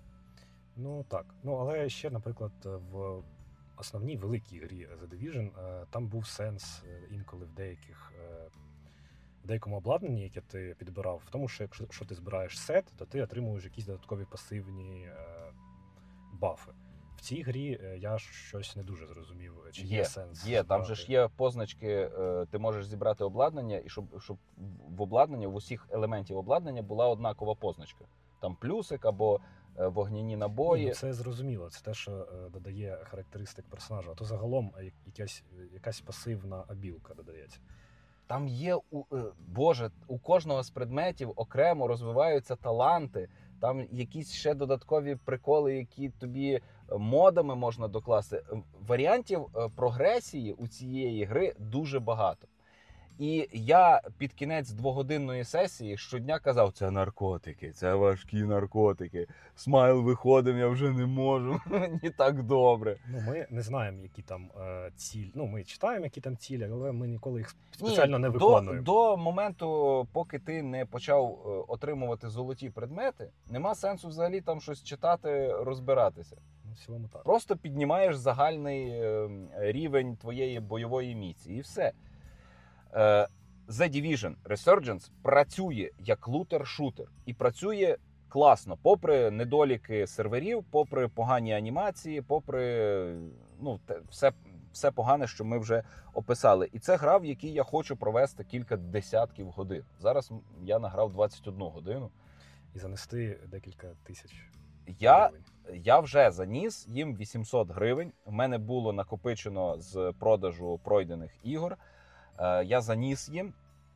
Ну так. Ну, але ще, наприклад, в основній великій грі The Division там був сенс інколи в деяких в деякому обладнанні, яке ти підбирав, в тому, що якщо що ти збираєш сет, то ти отримуєш якісь додаткові пасивні е, бафи. В цій грі я щось не дуже зрозумів, чи є, є сенс. Є, там же ж є позначки, е, ти можеш зібрати обладнання, і щоб, щоб в обладнанні, в усіх елементів обладнання була однакова позначка. Там плюсик або е, вогняні набої. Ні, це зрозуміло, це те, що е, додає характеристик персонажа, а то загалом якась, якась пасивна обілка додається. Там є, боже, у кожного з предметів окремо розвиваються таланти, там якісь ще додаткові приколи, які тобі модами можна докласти. Варіантів прогресії у цієї гри дуже багато. І я під кінець двогодинної сесії щодня казав, це наркотики, це важкі наркотики. Смайл виходив, я вже не можу, мені так добре. Ну, ми не знаємо, які там е, цілі. Ну, ми читаємо, які там цілі, але ми ніколи їх спеціально Ні, не виконуємо. До, до моменту, поки ти не почав отримувати золоті предмети, нема сенсу взагалі там щось читати, розбиратися. Ну, в цілому так. Просто піднімаєш загальний е, рівень твоєї бойової міції і все. The Division Resurgence працює як лутер-шутер і працює класно, попри недоліки серверів, попри погані анімації, попри ну, все, все погане, що ми вже описали. І це гра, в якій я хочу провести кілька десятків годин. Зараз я награв двадцять одну годину. І занести декілька тисяч я, гривень. Я вже заніс їм вісімсот гривень. У мене було накопичено з продажу пройдених ігор. Я заніс їм,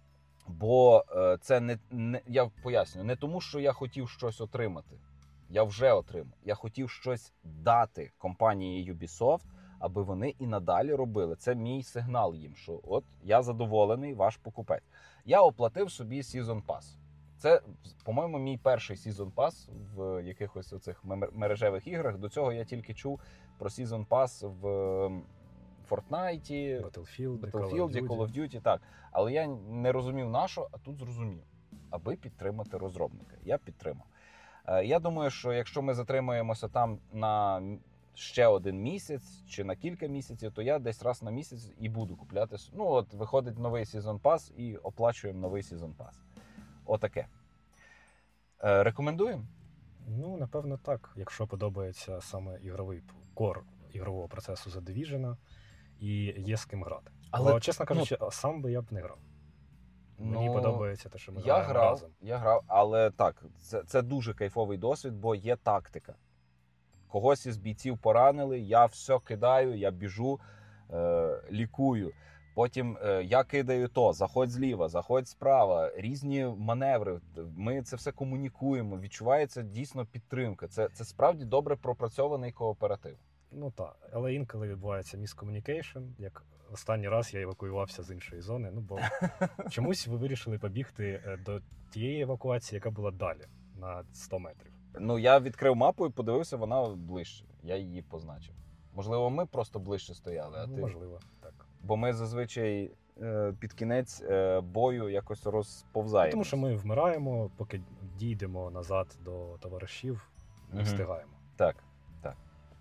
бо це не, не, я поясню, не тому, що я хотів щось отримати. Я вже отримав. Я хотів щось дати компанії Ubisoft, аби вони і надалі робили. Це мій сигнал їм, що от я задоволений, ваш покупець. Я оплатив собі Season Pass. Це, по-моєму, мій перший Season Pass в якихось оцих мережевих іграх. До цього я тільки чув про Season Pass в Fortnite, Battlefield, Battlefield, Call of Duty. Call of Duty, так. Але я не розумів на що, а тут зрозумів. Аби підтримати розробника. Я підтримав. Я думаю, що якщо ми затримаємося там на ще один місяць чи на кілька місяців, то я десь раз на місяць і буду купляти. Ну, от виходить новий Season Pass і оплачуємо новий Season Pass. Отаке. Рекомендуємо? Ну, напевно, так. Якщо подобається саме ігровий кор ігрового процесу The Division, і є з ким грати. Але, бо, чесно кажучи, ну, сам би я б не грав. Мені ну, подобається те, що ми я граємо грав, разом. Я грав, але так, це, це дуже кайфовий досвід, бо є тактика. Когось із бійців поранили, я все кидаю, я біжу, е, лікую. Потім е, я кидаю то, заходь зліва, заходь справа, різні маневри. Ми це все комунікуємо, відчувається дійсно підтримка. Це, це справді добре пропрацьований кооператив. Ну так, але інколи відбувається міскомунікейшн, як останній раз я евакуювався з іншої зони, ну бо чомусь ви вирішили побігти до тієї евакуації, яка була далі, на сто метрів. Ну, я відкрив мапу і подивився, вона ближче, я її позначив. Можливо, ми просто ближче стояли, а ну, ти... Можливо, так. Бо ми зазвичай під кінець бою якось розповзаємо. Тому що ми вмираємо, поки дійдемо назад до товаришів, не угу. встигаємо. Так, так.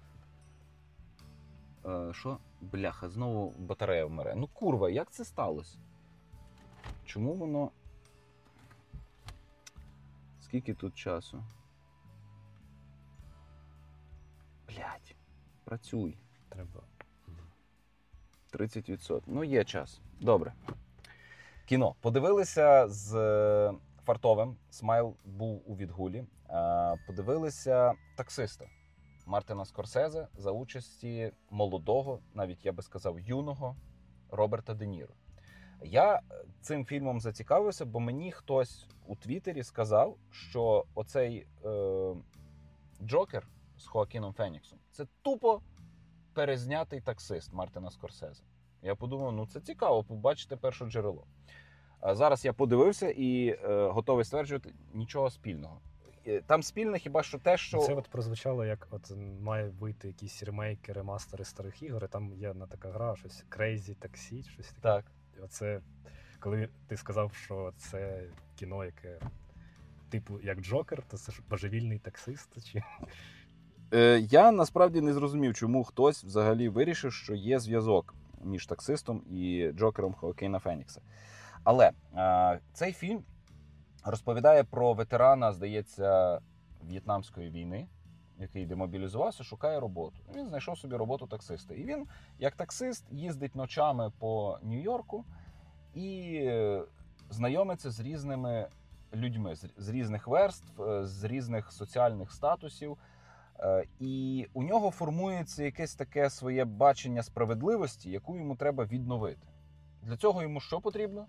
Що? Бляха, знову батарея вмирає. Ну, курва, як це сталося? Чому воно... Скільки тут часу? Блядь, працюй. Треба... тридцять відсотків. Ну, є час. Добре. Кіно. Подивилися з фартовим, Смайл був у відгулі. Подивилися «Таксиста» Мартина Скорсезе за участі молодого, навіть я би сказав, юного Роберта Де Ніро. Я цим фільмом зацікавився, бо мені хтось у Твіттері сказав, що оцей е, Джокер з Хоакіном Феніксом – це тупо перезнятий «Таксист» Мартина Скорсезе. Я подумав, ну це цікаво, побачити перше джерело. А зараз я подивився і е, готовий стверджувати, нічого спільного. Там спільне хіба що те, що... Це от прозвучало, як от має вийти якісь ремейки, ремастери старих ігор, і там є одна така гра, щось Crazy Taxi, щось таке. Так. І оце, коли ти сказав, що це кіно, яке типу як Джокер, то це ж божевільний таксист, чи... Е, я насправді не зрозумів, чому хтось взагалі вирішив, що є зв'язок між «Таксистом» і Джокером Хоакіна Фенікса. Але е, цей фільм розповідає про ветерана, здається, В'єтнамської війни, який демобілізувався, шукає роботу. Він знайшов собі роботу таксиста. І він, як таксист, їздить ночами по Нью-Йорку і знайомиться з різними людьми, з різних верств, з різних соціальних статусів. І у нього формується якесь таке своє бачення справедливості, яку йому треба відновити. Для цього йому що потрібно?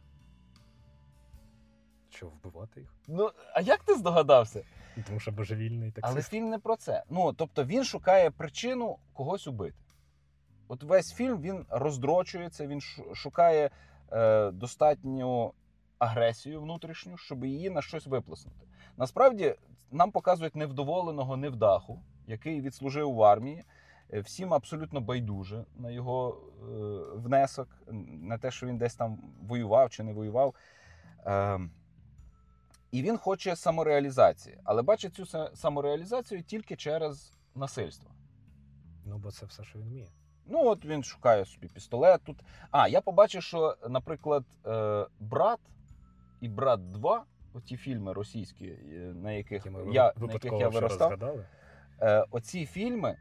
Що, вбивати їх? Ну, а як ти здогадався? Тому що божевільний таксист. Але фільм не про це. Ну, тобто він шукає причину когось убити. От весь фільм, він роздрочується, він шукає е, достатню агресію внутрішню, щоб її на щось виплеснути. Насправді, нам показують невдоволеного невдаху, який відслужив в армії, всім абсолютно байдуже на його е, внесок, на те, що він десь там воював чи не воював. Е, І він хоче самореалізації, але бачить цю самореалізацію тільки через насильство. Ну, бо це все, що він вміє. Ну, от він шукає собі пістолет тут. А, я побачив, що, наприклад, «Брат» і «Брат два», оті фільми російські, на яких я, на яких я виростав, оці фільми,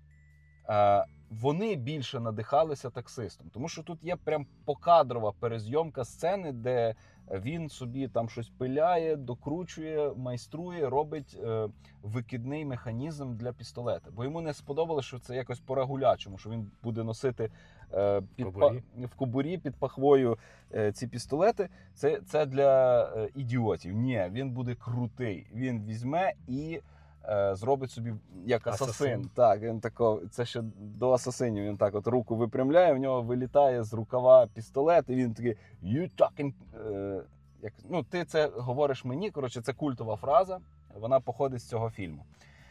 вони більше надихалися таксистом. Тому що тут є прям покадрова перезйомка сцени, де він собі там щось пиляє, докручує, майструє, робить е, викидний механізм для пістолета. Бо йому не сподобалося, що це якось по-рагулячому, що він буде носити е, під кобурі. Па, в кобурі під пахвою е, ці пістолети. Це, це для е, ідіотів. Ні, він буде крутий. Він візьме і е, зробить собі як асасин. асасин. Так, він тако, це ще до асасинів. Він так от руку випрямляє, в нього вилітає з рукава пістолет, і він такий «You talking...» е, як, ну, ти це говориш мені, коротше, це культова фраза, вона походить з цього фільму.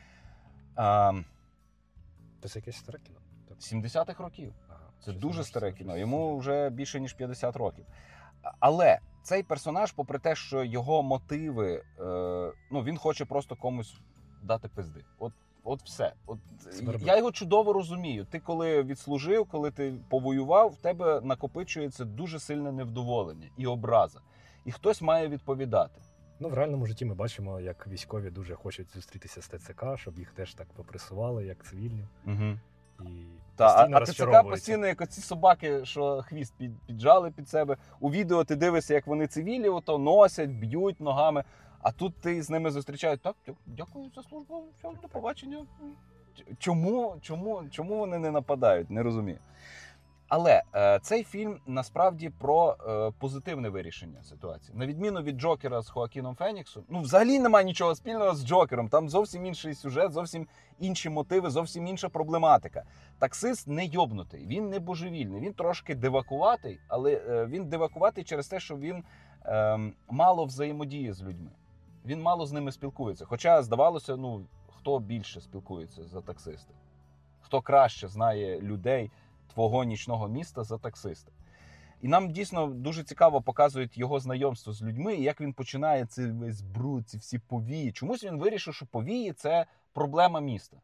А, це якесь старе кіно? сімдесятих років. Ага, це щось дуже щось старе щось кіно, щось йому щось. вже більше, ніж п'ятдесят років. Але цей персонаж, попри те, що його мотиви, е, ну, він хоче просто комусь дати пизди. От, от все. От, я його чудово розумію. Ти коли відслужив, коли ти повоював, в тебе накопичується дуже сильне невдоволення і образа. І хтось має відповідати. Ну, в реальному житті ми бачимо, як військові дуже хочуть зустрітися з ТЦК, щоб їх теж так попресували, як цивільні. Угу. І Та, постійно а ТЦК постійно, як оці собаки, що хвіст під, піджали під себе. У відео ти дивишся, як вони цивілі ото носять, б'ють ногами. А тут ти з ними зустрічаєш. Так, дякую за службу, все, до побачення. Чому, чому, чому вони не нападають? Не розумію. Але е, цей фільм насправді про е, позитивне вирішення ситуації. На відміну від Джокера з Хоакіном Феніксом, ну взагалі немає нічого спільного з Джокером. Там зовсім інший сюжет, зовсім інші мотиви, зовсім інша проблематика. Таксист не йобнутий, він не божевільний, він трошки дивакуватий, але е, він дивакуватий через те, що він е, мало взаємодіє з людьми. Він мало з ними спілкується. Хоча, здавалося, ну, хто більше спілкується за таксиста? Хто краще знає людей твого нічного міста за таксиста. І нам дійсно дуже цікаво показують його знайомство з людьми, і як він починає цей весь бруд, ці всі повії. Чомусь він вирішив, що повії – це проблема міста.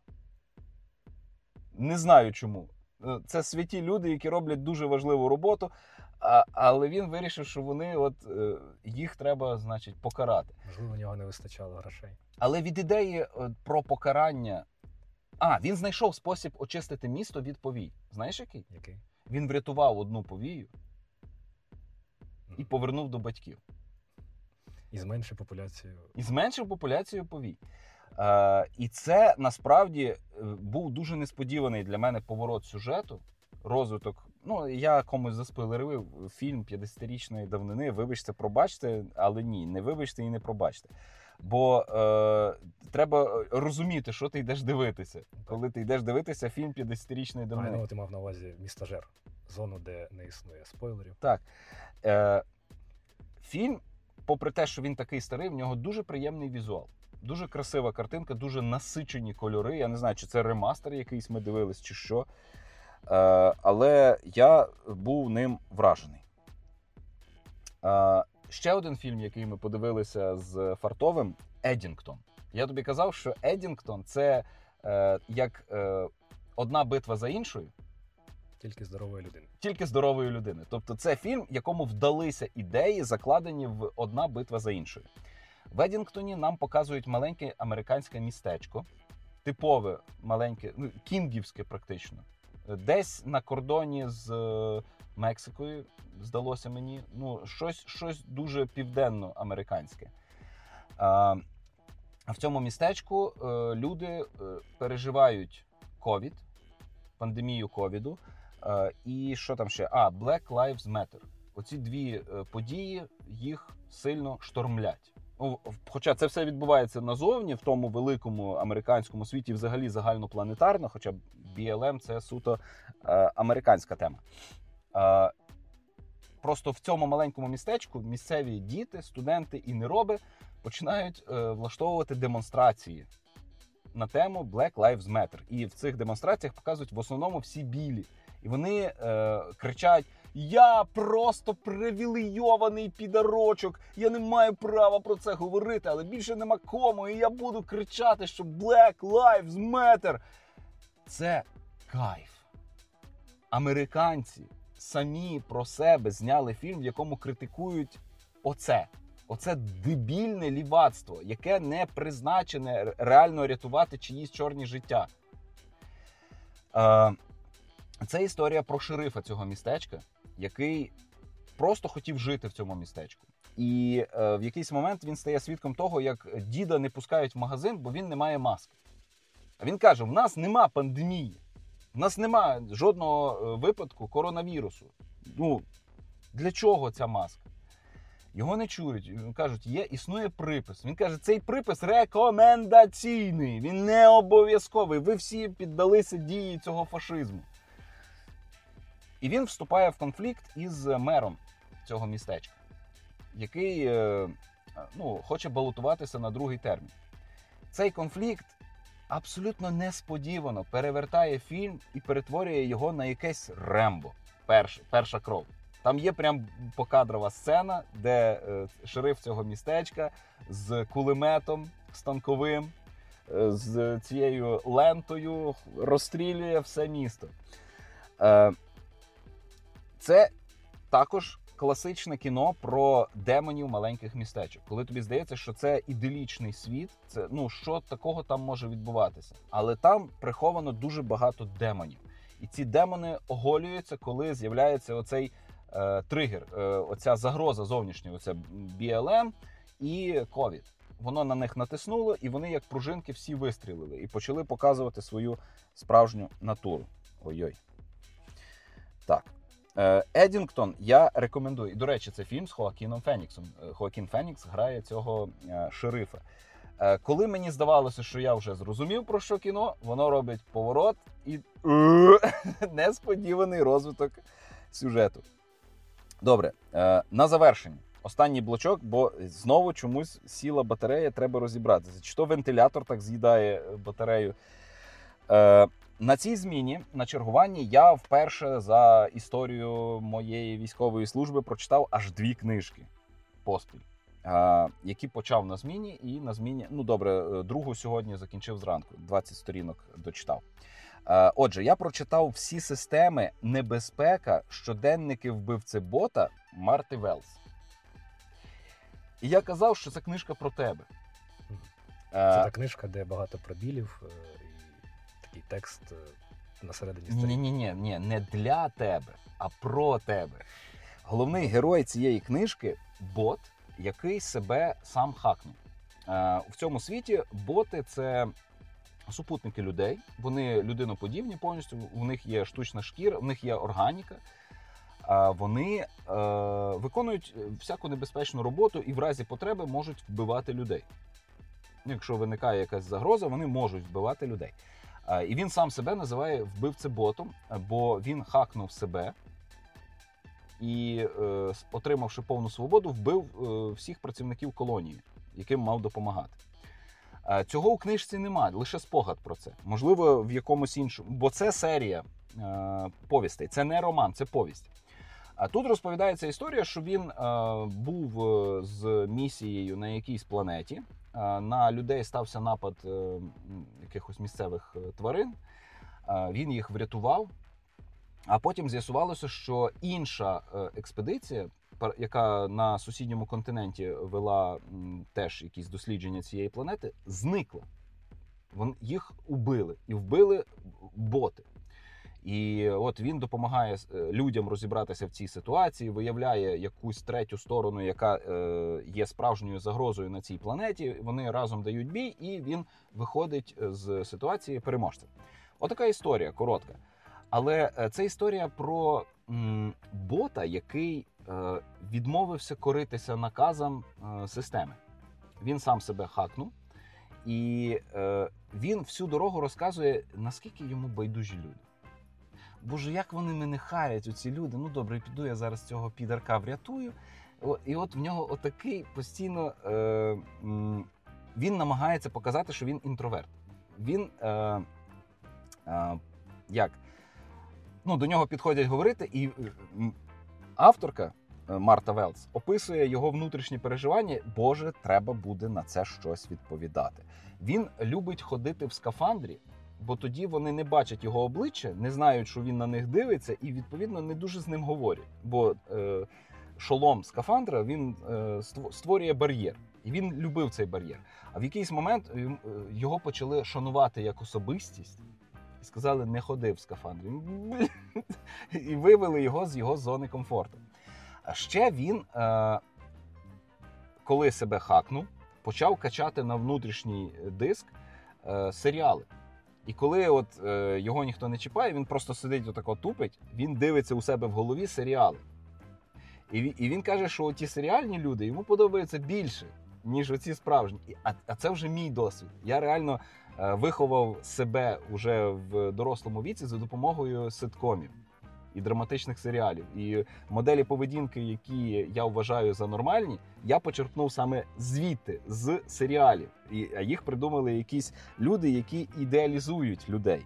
Не знаю чому. Це святі люди, які роблять дуже важливу роботу, а, але він вирішив, що вони, от, їх треба, значить, покарати. Можливо, у нього не вистачало грошей. Але від ідеї про покарання... А, він знайшов спосіб очистити місто від повій. Знаєш який? Який? Він врятував одну повію і повернув до батьків. І зменшив популяцію. І зменшив популяцію повій. Е, і це, насправді, був дуже несподіваний для мене поворот сюжету, розвиток. Ну, я комусь заспойлерив фільм п'ятдесятирічної давнини, вибачте, пробачте, але ні, не вибачте і не пробачте. Бо е, треба розуміти, що ти йдеш дивитися, коли ти йдеш дивитися фільм п'ятдесятирічної давнини. А, ну, ти мав на увазі «Містажер», зону, де не існує спойлерів. Так. Е, фільм, попри те, що він такий старий, в нього дуже приємний візуал. Дуже красива картинка, дуже насичені кольори. Я не знаю, чи це ремастер якийсь ми дивились, чи що. Е, але я був ним вражений. Е, ще один фільм, який ми подивилися з Фартовим – «Еддінгтон». Я тобі казав, що «Еддінгтон» – це е, як е, одна битва за іншою. Тільки здорової людини. Тільки здорової людини. Тобто це фільм, якому вдалися ідеї, закладені в одна битва за іншою. В «Еддінгтоні» нам показують маленьке американське містечко, типове маленьке, ну, кінгівське практично. Десь на кордоні з Мексикою, здалося мені, ну, щось, щось дуже південно-американське. А в цьому містечку люди переживають ковід, пандемію ковіду. І що там ще? А, Black Lives Matter. Оці дві події їх сильно штормлять. Ну, хоча це все відбувається назовні, в тому великому американському світі, взагалі загальнопланетарно, хоча бі ел ем – це суто е, американська тема. Е, просто в цьому маленькому містечку місцеві діти, студенти і нероби починають е, влаштовувати демонстрації на тему Black Lives Matter. І в цих демонстраціях показують в основному всі білі. І вони е, кричать: «Я просто привілейований підарочок, я не маю права про це говорити, але більше нема кому, і я буду кричати, що Black Lives Matter». Це кайф. Американці самі про себе зняли фільм, в якому критикують оце. Оце дебільне лівацтво, яке не призначене реально рятувати чиїсь чорні життя. Е, Це історія про шерифа цього містечка, який просто хотів жити в цьому містечку. І е, в якийсь момент він стає свідком того, як діда не пускають в магазин, бо він не має маски. А він каже: в нас нема пандемії, в нас нема жодного випадку коронавірусу. Ну, для чого ця маска? Його не чують. Кажуть, є, існує припис. Він каже, цей припис рекомендаційний, він не обов'язковий. Ви всі піддалися дії цього фашизму. І він вступає в конфлікт із мером цього містечка, який ну, хоче балотуватися на другий термін. Цей конфлікт абсолютно несподівано перевертає фільм і перетворює його на якесь Рембо. Перша, перша кров. Там є прям покадрова сцена, де е, шериф цього містечка з кулеметом станковим, е, з цією лентою розстрілює все місто. Е, це також класичне кіно про демонів маленьких містечок. Коли тобі здається, що це іделічний світ, це, ну, що такого там може відбуватися. Але там приховано дуже багато демонів. І ці демони оголюються, коли з'являється оцей е, тригер, е, оця загроза зовнішня, оце бі ел ем і ковід. Воно на них натиснуло, і вони як пружинки всі вистрілили і почали показувати свою справжню натуру. Ой-ой. Так. «Еддінгтон» я рекомендую. І, до речі, це фільм з Хоакіном Феніксом. Хоакін Фенікс грає цього шерифа. Коли мені здавалося, що я вже зрозумів, про що кіно, воно робить поворот і несподіваний розвиток сюжету. Добре, на завершення. Останній блочок, бо знову чомусь сіла батарея, треба розібратися. Чи то вентилятор так з'їдає батарею. На цій зміні, на чергуванні, я вперше за історію моєї військової служби прочитав аж дві книжки поспіль, які почав на зміні, і на зміні, ну добре, другу сьогодні закінчив зранку, двадцять сторінок дочитав. Отже, я прочитав всі системи «Небезпека. Щоденники вбивцебота» Марти Велс. І я казав, що це книжка про тебе. Це та книжка, де багато пробілів, такий текст на середині сторінки. Ні-ні-ні, ні, не для тебе, а про тебе. Головний герой цієї книжки – бот, який себе сам хакнув. В цьому світі боти – це супутники людей, вони людиноподібні повністю, у них є штучна шкіра, у них є органіка. Вони е, виконують всяку небезпечну роботу і в разі потреби можуть вбивати людей. Якщо виникає якась загроза, вони можуть вбивати людей. Е, і він сам себе називає вбивцеботом, бо він хакнув себе і, е, отримавши повну свободу, вбив е, всіх працівників колонії, яким мав допомагати. Е, цього у книжці немає, лише спогад про це. Можливо, в якомусь іншому, бо це серія е, повістей, це не роман, це повість. А тут розповідається історія, що він е, був з місією на якійсь планеті. Е, на людей стався напад е, якихось місцевих тварин. Е, він їх врятував. А потім з'ясувалося, що інша е, експедиція, яка на сусідньому континенті вела м, теж якісь дослідження цієї планети, зникла. Вон, їх убили. І вбили боти. І от він допомагає людям розібратися в цій ситуації, виявляє якусь третю сторону, яка е, є справжньою загрозою на цій планеті. Вони разом дають бій, і він виходить з ситуації переможцем. Отака історія, коротка. Але це історія про м, бота, який е, відмовився коритися наказам е, системи. Він сам себе хакнув, і е, він всю дорогу розказує, наскільки йому байдужі люди. Боже, як вони мене харять, оці люди. Ну добре, піду я зараз цього підарка врятую. І от в нього отакий постійно... Е, м, він намагається показати, що він інтроверт. Він, е, е, як? Ну, до нього підходять говорити, і авторка Марта Велс описує його внутрішні переживання. Боже, треба буде на це щось відповідати. Він любить ходити в скафандрі, бо тоді вони не бачать його обличчя, не знають, що він на них дивиться, і, відповідно, не дуже з ним говорять. Бо е, шолом скафандра, він е, створює бар'єр. І він любив цей бар'єр. А в якийсь момент його почали шанувати як особистість. І сказали, не ходи в скафандрі. І вивели його з його зони комфорту. А ще він, е, коли себе хакнув, почав качати на внутрішній диск е, серіали. І коли от е, його ніхто не чіпає, він просто сидить отако тупить, він дивиться у себе в голові серіали. І, і він каже, що ті серіальні люди йому подобаються більше, ніж оці справжні. А, а це вже мій досвід. Я реально е, виховав себе уже в дорослому віці за допомогою ситкомів і драматичних серіалів. І моделі поведінки, які я вважаю за нормальні, я почерпнув саме звідти, з серіалів. І, а їх придумали якісь люди, які ідеалізують людей.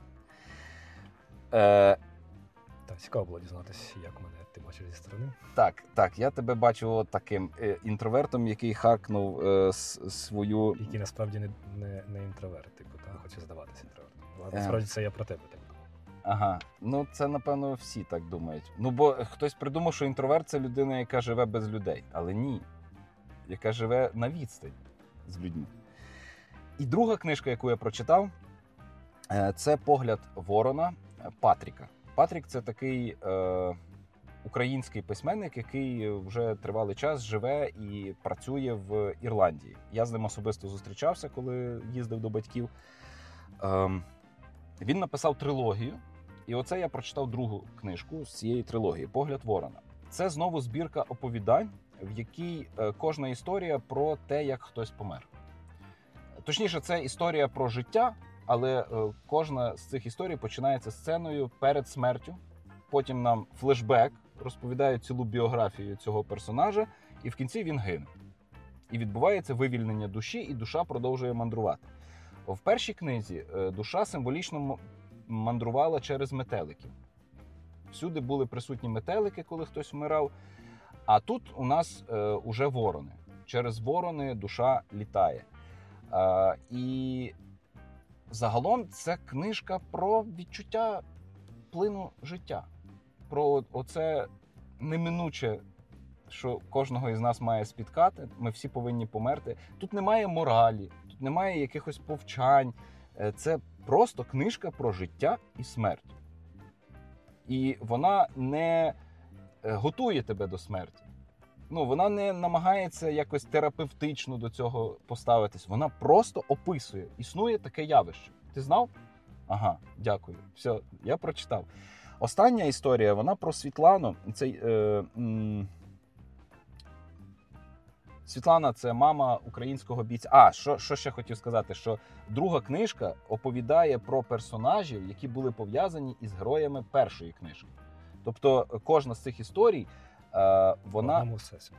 Е, Так, цікаво було дізнатися, як мене ти бачиш зі сторони. Так, так, я тебе бачу таким е, інтровертом, який харкнув е, свою... Який насправді не, не, не інтроверт, типу, та, хоче здаватися інтровертом. Але насправді це я про тебе так думаю. Ага, ну це, напевно, всі так думають. Ну, бо хтось придумав, що інтроверт – це людина, яка живе без людей. Але ні, яка живе на відстань з людьми. І друга книжка, яку я прочитав, це «Погляд Ворона» Патріка. Патрік – це такий е, український письменник, який вже тривалий час живе і працює в Ірландії. Я з ним особисто зустрічався, коли їздив до батьків. Е, він написав трилогію, і оце я прочитав другу книжку з цієї трилогії «Погляд Ворона». Це знову збірка оповідань, в якій е, кожна історія про те, як хтось помер. Точніше, це історія про життя, але е, кожна з цих історій починається сценою перед смертю. Потім нам флешбек, розповідають цілу біографію цього персонажа, і в кінці він гине. І відбувається вивільнення душі, і душа продовжує мандрувати. В першій книзі е, душа символічно мандрувала через метеликів. Всюди були присутні метелики, коли хтось вмирав. А тут у нас е, уже ворони. Через ворони душа літає. Е, і загалом це книжка про відчуття плину життя. Про оце неминуче, що кожного із нас має спіткати. Ми всі повинні померти. Тут немає моралі, тут немає якихось повчань. Це просто книжка про життя і смерть. І вона не готує тебе до смерті. ну, вона не намагається якось терапевтично до цього поставитись. Вона просто описує. Існує таке явище. Ти знав? Ага, дякую. Все, я прочитав. Остання історія, вона про Світлану. Це, е, м... Світлана – це мама українського бійця. А, що, що ще хотів сказати, що друга книжка оповідає про персонажів, які були пов'язані із героями першої книжки. Тобто кожна з цих історій, е, вона... В одному всесвіті.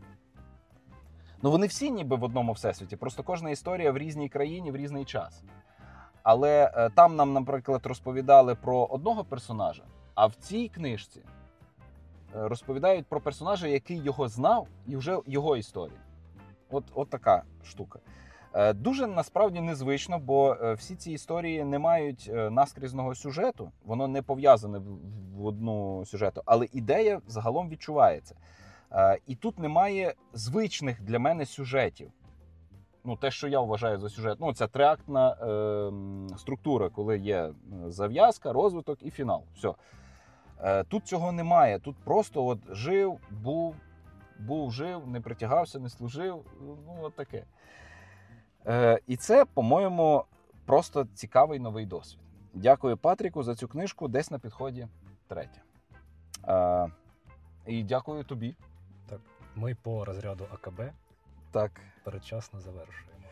Ну, вони всі ніби в одному всесвіті, просто кожна історія в різній країні, в різний час. Але е, там нам, наприклад, розповідали про одного персонажа, а в цій книжці е, розповідають про персонажа, який його знав, і вже його історія. От, от така штука. Е, дуже, насправді, незвично, бо е, всі ці історії не мають е, наскрізного сюжету, воно не пов'язане в, в одну сюжету, але ідея загалом відчувається. Е, і тут немає звичних для мене сюжетів. Ну, те, що я вважаю за сюжет, ну, це триактна е, структура, коли є зав'язка, розвиток і фінал. Все. Е, тут цього немає. Тут просто от жив, був, був, жив, не притягався, не служив. Ну, от таке. Е, і це, по-моєму, просто цікавий новий досвід. Дякую Патріку за цю книжку, десь на підході третя. Е, і дякую тобі. Так, ми по розряду А К Б. Так. Передчасно завершуємо.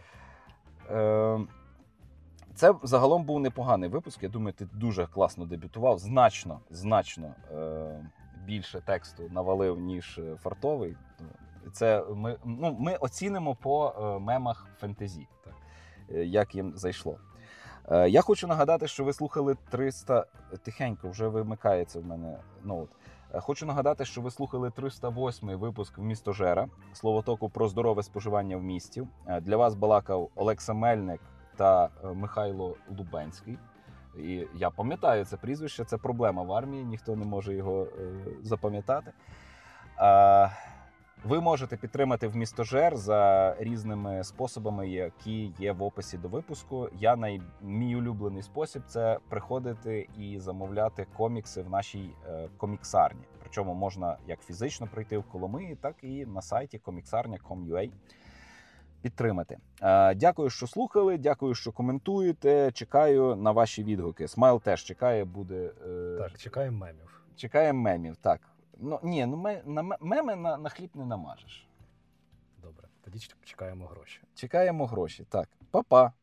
Е, це загалом був непоганий випуск. Я думаю, ти дуже класно дебютував. Значно, значно е, більше тексту навалив, ніж фартовий. Це ми, ну, ми оцінимо по е, мемах фентезі, так, е, як їм зайшло. Е, я хочу нагадати, що ви слухали триста... Тихенько, вже вимикається в мене ноут. Хочу нагадати, що ви слухали триста восьмий випуск «Вмістожера» словотоку про здорове споживання в місті. Для вас балакав Олекса Мельник та Михайло Лубенський. І я пам'ятаю це прізвище, це проблема в армії, ніхто не може його е, запам'ятати. А, ви можете підтримати «Вмістожер» за різними способами, які є в описі до випуску. Я най... Мій улюблений спосіб – це приходити і замовляти комікси в нашій е, коміксарні. Причому можна як фізично прийти в Коломиї, так і на сайті коміксарня крапка ком крапка ю а підтримати. Е, дякую, що слухали, дякую, що коментуєте. Чекаю на ваші відгуки. Смайл теж чекає, буде... Е... Так, чекаємо мемів. Чекаємо мемів, так. Ну, ні, ну ме, на меми на, на хліб не намажеш. Добре, тоді чекаємо гроші. Чекаємо гроші, так. Па-па.